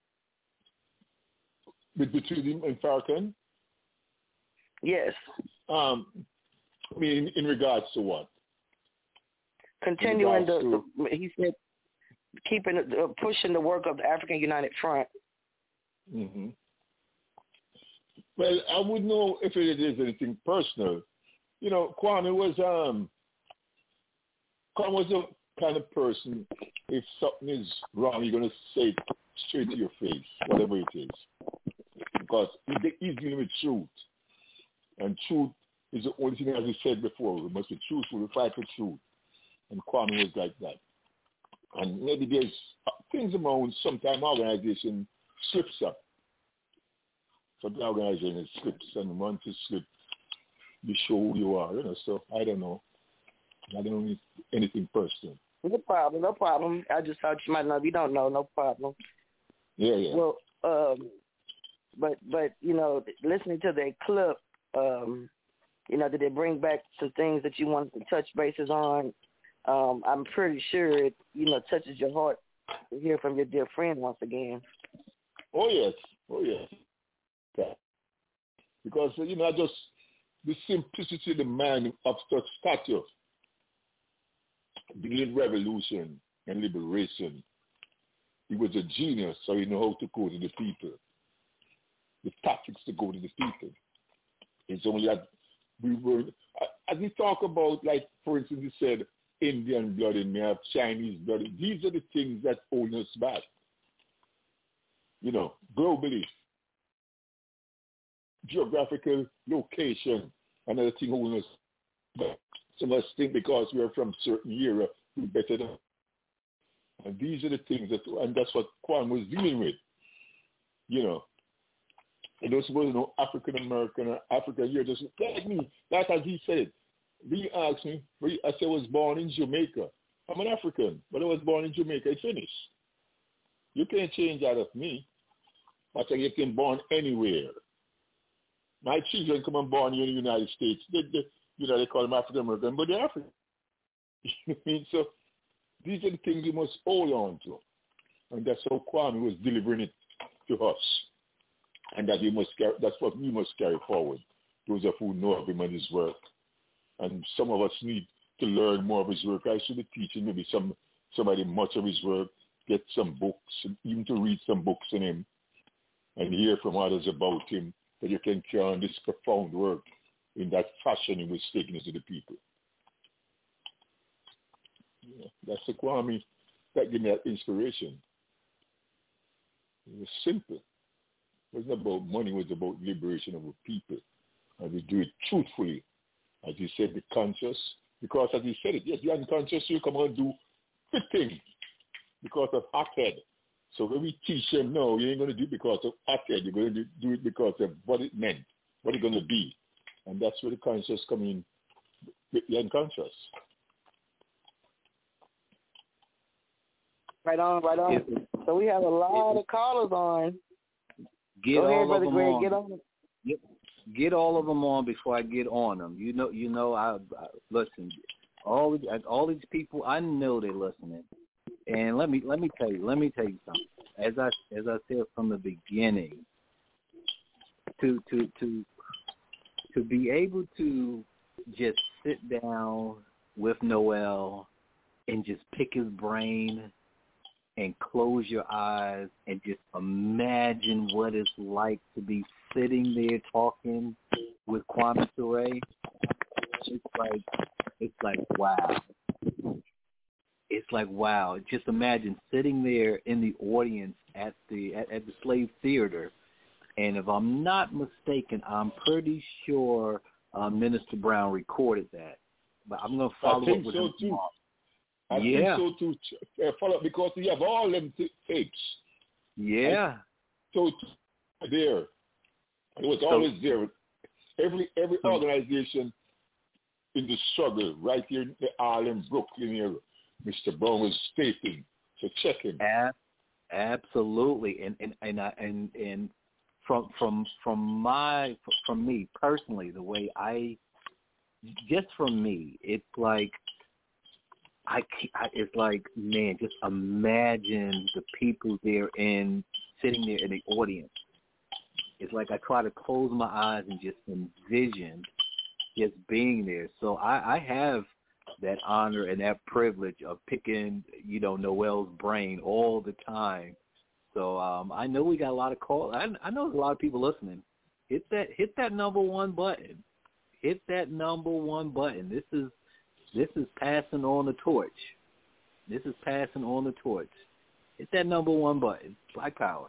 With between him and Falcon? Yes. Um, I mean, in, in regards to what? Continuing the, to, the, he said, keeping, uh, pushing the work of the African United Front. Mm-hmm. Well, I wouldn't know if it is anything personal. You know, Kwame was um, Kwame was the kind of person. If something is wrong, you're gonna say it straight to your face, whatever it is, because he's dealing with truth, and truth is the only thing, as we said before. We must be truthful. We fight for truth, and Kwame was like that. And maybe there's things around. Sometimes organization slips up. So the organization slips, and once it slips, you show who you are, you know. So I don't know. I don't know anything personal. No problem, no problem. I just thought you might know. If you don't know, no problem. Yeah, yeah. Well, um, but but you know, listening to that clip, um, you know, did it bring back some things that you wanted to touch bases on? Um, I'm pretty sure it, you know, touches your heart to hear from your dear friend once again. Oh yes, oh yes. Okay. Because you know, just the simplicity of the man of such stature, beginning revolution and liberation. He was a genius, so he knew how to go to the people, the tactics to go to the people. It's only that we were, as we talk about, like, for instance, he said, Indian blood in me, I have Chinese blood. These are the things that hold us back. You know, globally, geographical location, another thing holding us back. Some of us think because we are from certain era, we're better than. And these are the things that, and that's what Kwame was dealing with. You know, and those supposed to know African American or African, you're just like me. That's as he said. He asked me, I said I was born in Jamaica. I'm an African, but I was born in Jamaica. I finished. You can't change that of me. I said you can born anywhere. My children come and born here in the United States. They, they, you know, they call them African American, but they're African. You know what I mean? So these are the things we must hold on to. And that's how Kwame was delivering it to us. And that we must carry, that's what we must carry forward, those of who know of him and his work. And some of us need to learn more of his work. I should be teaching maybe some somebody much of his work, get some books, even to read some books on him and hear from others about him, that you can carry on this profound work in that fashion in which taking it to the people. Yeah, that's the Kwame that gave me that inspiration. It was simple. It wasn't about money, it was about liberation of the people. And we do it truthfully. As he said, the conscious. Because as he said it, yes, the unconscious, you come and do good things because of hot-head. So when we teach them, no, you ain't going to do it because of hot-head. You're going to do it because of what it meant, what it's going to be. And that's where the conscious come in with the unconscious. Right on, right on. It, so we have a lot it, of callers on. Get Go all ahead, of Brother them Greg, on. get on. Get, get all of them on before I get on them. You know, you know. I, I listen. All all these people, I know they're listening. And let me let me tell you, let me tell you something. As I as I said from the beginning, to to to to be able to just sit down with Noel and just pick his brain and close your eyes and just imagine what it's like to be sitting there talking with Kwame Ture. It's like it's like wow. It's like wow. Just imagine sitting there in the audience at the at, at the Slave Theater, and if I'm not mistaken, I'm pretty sure uh, Minister Brown recorded that. But I'm going to follow I think up with so him too. tomorrow. I yeah. think so too. Uh, follow up because we have all them t- tapes. Yeah. So there, it was so, always there. Every every so, organization in the struggle right here in the Harlem, Brooklyn area. Mister Brown was stating. So check him. Ab- absolutely, and and and I, and and from from from my from me personally, the way I just from me, it's like I, I it's like man, just imagine the people there in sitting there in the audience. It's like I try to close my eyes and just envision just being there. So I, I have that honor and that privilege of picking, you know, Noel's brain all the time. So um, I know we got a lot of calls. I, I know there's a lot of people listening. Hit that, hit that number one button. Hit that number one button. This is, this is passing on the torch. This is passing on the torch. Hit that number one button. Black Power.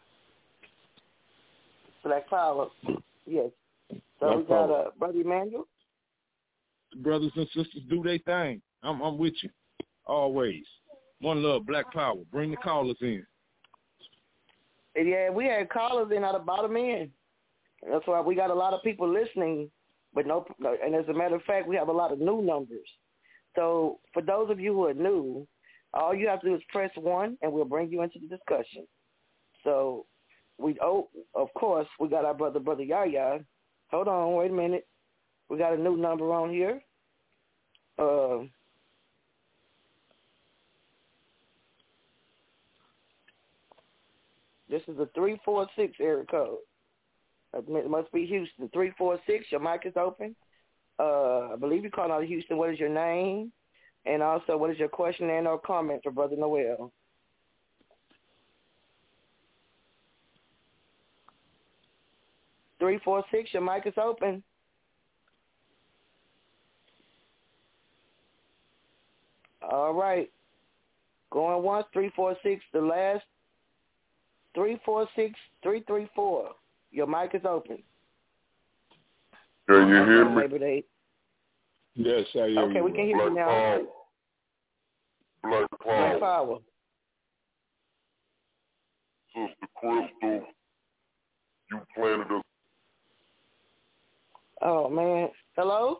Black Power. Yes. So Black we got Power. uh, Brother Emmanuel. Brothers and sisters, do their thing. I'm, I'm with you. Always. One love, Black Power. Bring the callers in. Yeah, we had callers in at the bottom end. That's why we got a lot of people listening, but no. And as a matter of fact, we have a lot of new numbers. So for those of you who are new, all you have to do is press one, and we'll bring you into the discussion. So we, oh, of course, we got our brother, Brother Yaya. Hold on, wait a minute. We got a new number on here. Uh, this is a three four six area code. It must be Houston. three four six, your mic is open. Uh, I believe you called out of Houston. What is your name? And also, what is your question and or comment for Brother Noel? three four six, your mic is open. All right. Going once, three four six, the last, three four six, three three four. Your mic is open. Can you hear me? Maybe they... Yes, I hear okay, you. we can hear Black you now. Power. Black Power. Black Power. Sister Crystal, you planted a... Oh, man. Hello?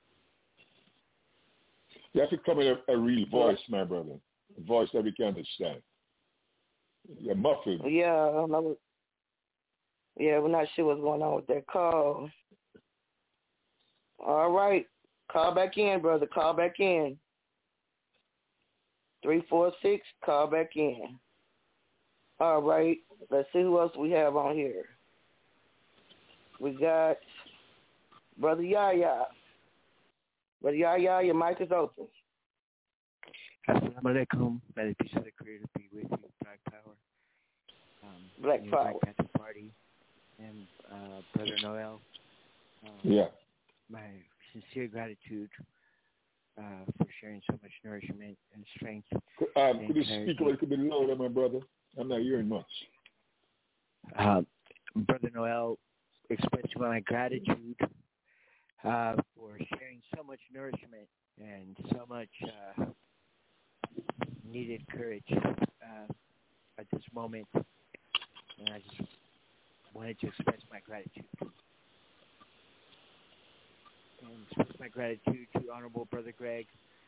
You have to come in a, a real voice, my brother. A voice that we can understand. You're muffled. Yeah, I don't know. What, yeah, we're not sure what's going on with that call. All right. Call back in, brother. Call back in. three four six, call back in. All right. Let's see who else we have on here. We got Brother Yaya. Brother Yaya, your mic is open. Assalamu alaikum. May the peace of the Creator be with you, Black Power. Um, Black Power. Black Panther Party and uh, Brother Noel. Um, yeah. My sincere gratitude uh, for sharing so much nourishment and strength. Um, and could you speak a little bit louder, my brother? I'm not hearing much. Uh, Brother Noel, expressing my gratitude uh, for sharing so much nourishment and so much uh, needed courage uh, at this moment. And I just wanted to express my gratitude. And express my gratitude to Honorable Brother Greg,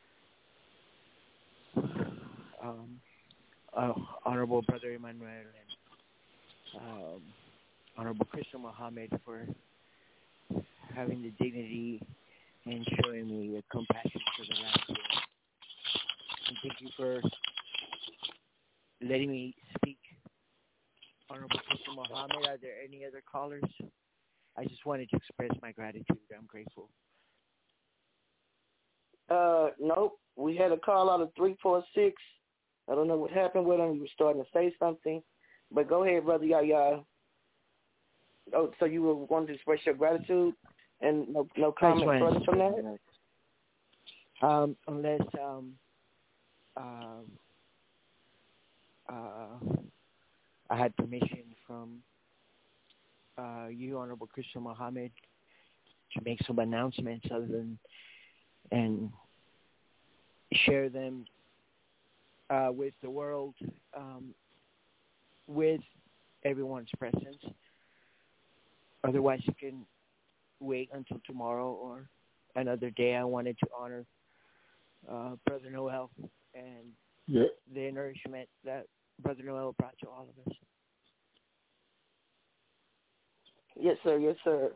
um, uh, Honorable Brother Emmanuel, and um, Honorable Crystal Muhammad for having the dignity and showing me the compassion for the last year. And thank you for letting me speak. Honorable Crystal Muhammad, are there any other callers? I just wanted to express my gratitude. I'm grateful. Uh, nope. We had a call out of three four six. I don't know what happened with him. You were starting to say something. But go ahead, Brother Yaya. Oh, so you were wanting to express your gratitude and no, no comment further from that? Um, unless um, um, uh, I had permission from uh, you, Honorable Crystal Muhammad, to make some announcements other than and share them uh, with the world, um, with everyone's presence. Otherwise, you can wait until tomorrow or another day, I wanted to honor uh, Brother Noel and yeah. the nourishment that Brother Noel brought to all of us. Yes, sir. Yes, sir.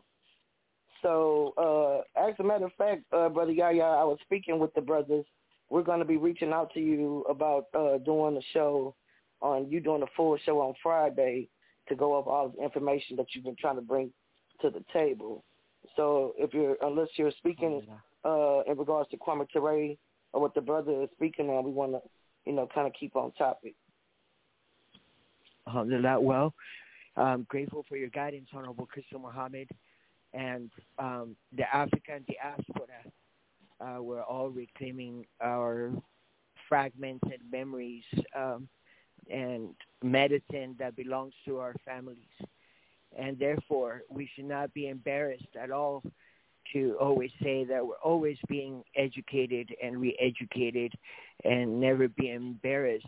So, uh, as a matter of fact, uh, Brother Yaya, I was speaking with the brothers. We're going to be reaching out to you about uh, doing a show on, you doing a full show on Friday to go over all the information that you've been trying to bring to the table. So, if you're, unless you're speaking uh, in regards to Kwame Ture or what the brother is speaking on, we want to, you know, kind of keep on topic. Alhamdulillah. Well, I'm grateful for your guidance, Honorable Crystal Muhammad, and um, the African diaspora. Uh, we're all reclaiming our fragmented memories um, and medicine that belongs to our families. And therefore, we should not be embarrassed at all to always say that we're always being educated and re-educated, and never be embarrassed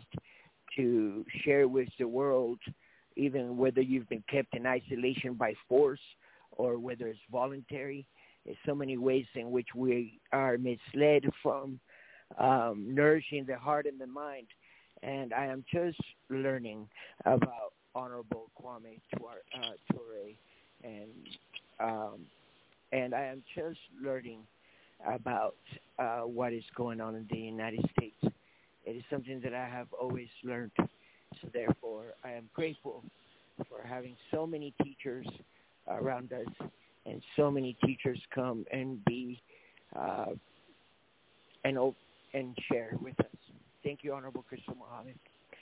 to share with the world, even whether you've been kept in isolation by force or whether it's voluntary. There's so many ways in which we are misled from um, nourishing the heart and the mind. And I am just learning about Honorable Kwame uh, Ture, and um, and I am just learning about uh, what is going on in the United States. It is something that I have always learned. So therefore, I am grateful for having so many teachers around us, and so many teachers come and be uh, and and share with us. Thank you, Honorable Crystal Muhammad.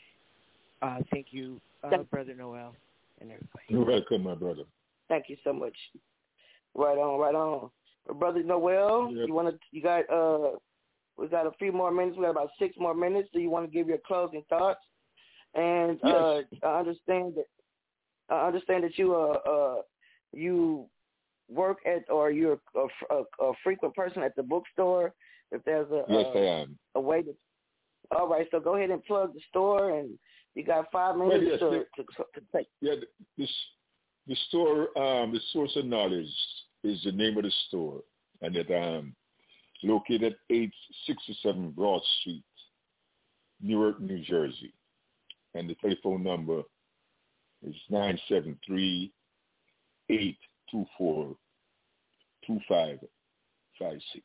Uh, thank you, uh, Brother Noel, and everybody. You're welcome, my brother. Thank you so much. Right on, right on. Brother Noel, yep. you want to? You got? Uh, we got a few more minutes. We got about six more minutes. Do you want to give your closing thoughts? And yes. uh, I understand that. I understand that you uh, uh you work at, or you're a, a, a frequent person at the bookstore. If there's a yes, uh, I am. A way to. All right, so go ahead and plug the store, and you got five minutes well, yes, to, the, to, to take. Yeah, the, the store, um, the Source of Knowledge is the name of the store, and it um located at eight sixty-seven Broad Street, Newark, New Jersey, and the telephone number is nine seven three, eight two four, two five five six.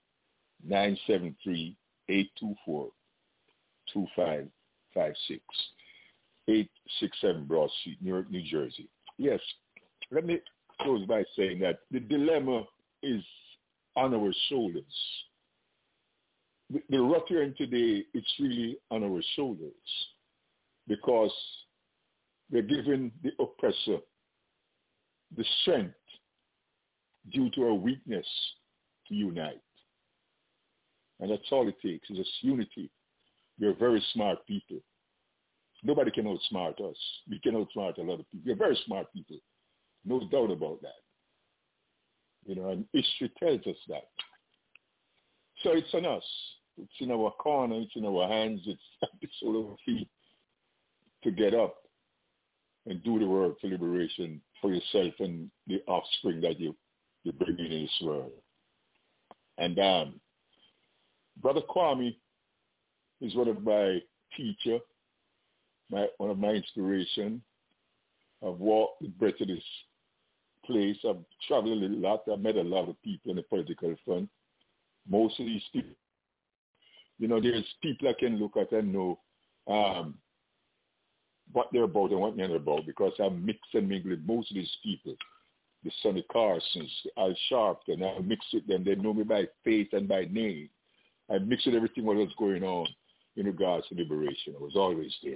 nine seven three, eight two four, two five five six. eight sixty-seven Broad Street, Newark, New Jersey. Yes, let me close by saying that the dilemma is on our shoulders. The, the rut we're in today, it's really on our shoulders, because we're giving the oppressor the strength due to our weakness to unite. And that's all it takes, is just unity. We're very smart people. Nobody can outsmart us. We can outsmart a lot of people. We're very smart people. No doubt about that. You know, and history tells us that. So it's on us. It's in our corner. It's in our hands. It's at the sole of our feet to get up and do the work for liberation for yourself and the offspring that you, you bring in this world. And um, Brother Kwame is one of my teacher, my one of my inspiration. I've walked the breadth of this place. I've traveled a lot. I've met a lot of people in the political front. Most of these people, you know, there's people I can look at and know um, what they're about and what they're not about, because I mix and mingle with most of these people. The Sonny Carsons, Al Sharpton, I mix with them. They know me by face and by name. I mix with everything what was going on in regards to liberation. I was always there.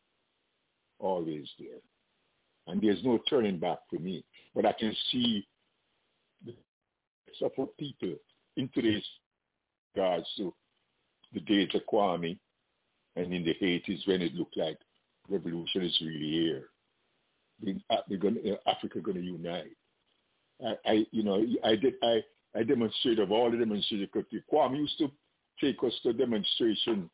Always there. And there's no turning back for me. But I can see the suffer people in today's regards to the days of Kwame and in the eighties when it looked like revolution is really here. They're gonna, Africa going to unite. I, I, you know, I did. I, I demonstrated of all the demonstrations. Kwame used to take us to a demonstration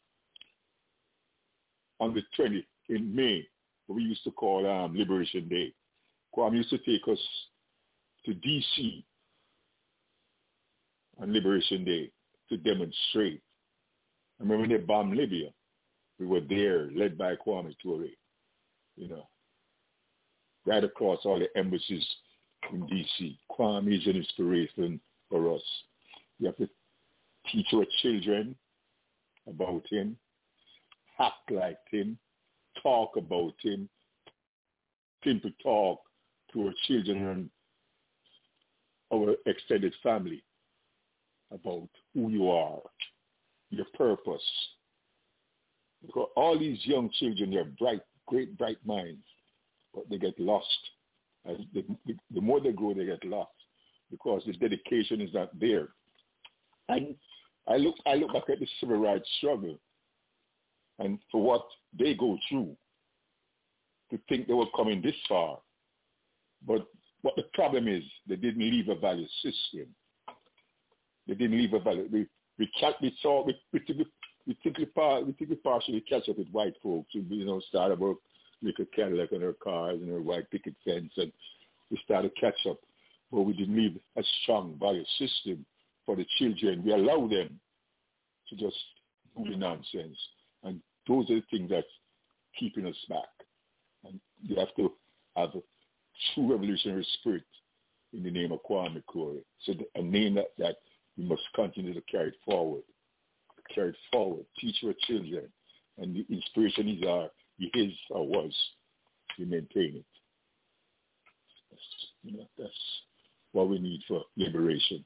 on the twentieth in May, what we used to call um, Liberation Day. Kwame used to take us to D C on Liberation Day to demonstrate. I remember when they bombed Libya, we were there, led by Kwame Ture, you know, right across all the embassies in D C. Kwame is an inspiration for us. We have to teach our children about him, act like him, talk about him, simply talk to our children and our extended family about who you are, your purpose. Because all these young children, they're bright, great, bright minds, but they get lost. As they, the more they grow, they get lost because this dedication is not there. And I look, I look back at the civil rights struggle, and for what they go through, to think they were coming this far. But what the problem is, they didn't leave a value system. They didn't leave a value. We we catch, we saw we we took we took we we took partially catch up with white folks who, you know, started about little Cadillac on their cars and their white picket fence, and we started catch up. But we didn't leave a strong value system for the children. We allow them to just do the nonsense, and those are the things that's keeping us back. And you have to have a true revolutionary spirit in the name of Kwame Ture. So the, a name that, that we must continue to carry it forward. Carry it forward. Teach our children. And the inspiration is our, his or was, we maintain it. That's, you know, that's what we need for liberation.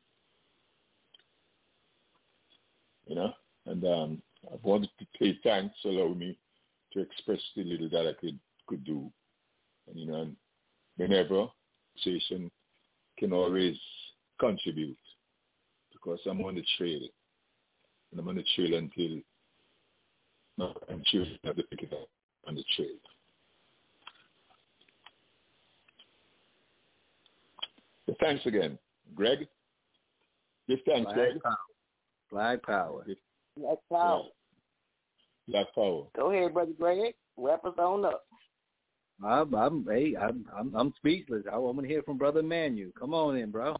You know? And um, I wanted to pay thanks, allow me to express the little that I could could do. And, you know, and whenever association can always contribute, because I'm on the trail. And I'm on the trail until no, I'm choosing to pick it up on the trail. So thanks again. Greg? Give thanks, Black Greg. Power. Black Power. Black Power. Black Power. Go ahead, Brother Greg. Wrap us on up. I'm, I'm, hey, I'm, I'm, I'm speechless. I want to hear from Brother Manu. Come on in, bro.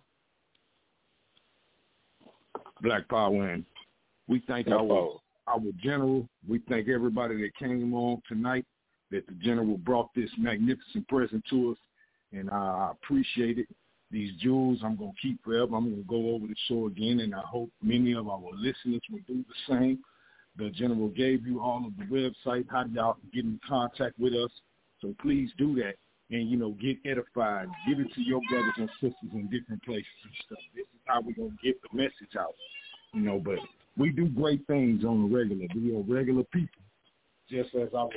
Black Power, and we thank Black our Power. our general. We thank everybody that came on tonight. That the general brought this magnificent present to us, and I appreciate it. These jewels I'm gonna keep forever. I'm gonna go over the show again, and I hope many of our listeners will do the same. The general gave you all of the website, how y'all can get in contact with us. So please do that and, you know, get edified. Give it to your brothers and sisters in different places and stuff. This is how we're going to get the message out, you know. But we do great things on the regular. We are regular people, just as our,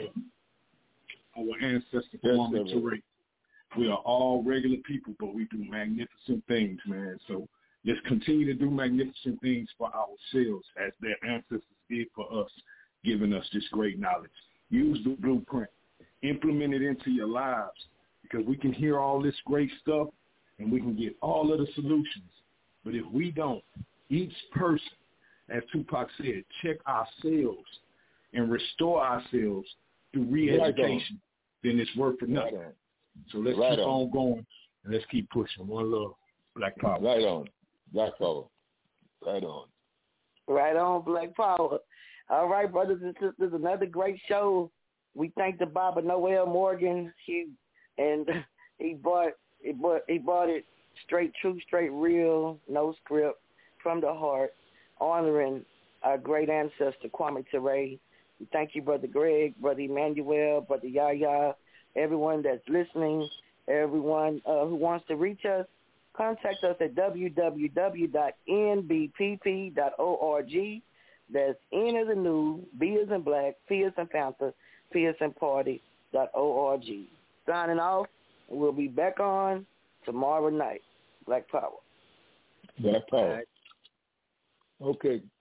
our ancestor, Kwame Ture. We are all regular people, but we do magnificent things, man. So let's continue to do magnificent things for ourselves as their ancestors did for us, giving us this great knowledge. Use the blueprint. Implement it into your lives, because we can hear all this great stuff and we can get all of the solutions. But if we don't, each person, as Tupac said, check ourselves and restore ourselves through re-education, then it's worth for nothing. Right so let's right keep on. on going and let's keep pushing. One love. Black Power. Right on. Black Power. Right on. Right on, Black Power. All right, brothers and sisters, another great show. We thank the Baba Noel Morgan. He and he bought he bought he bought it straight true, straight real, no script, from the heart, honoring our great ancestor Kwame Ture. We thank you, Brother Greg, Brother Emmanuel, Brother Yaya, everyone that's listening, everyone uh, who wants to reach us. Contact us at w w w dot n b p p dot org. That's N as in new, B as in black, P as in panther, P S N party dot org. Signing off. We'll be back on tomorrow night. Black Power. Black Power. Okay.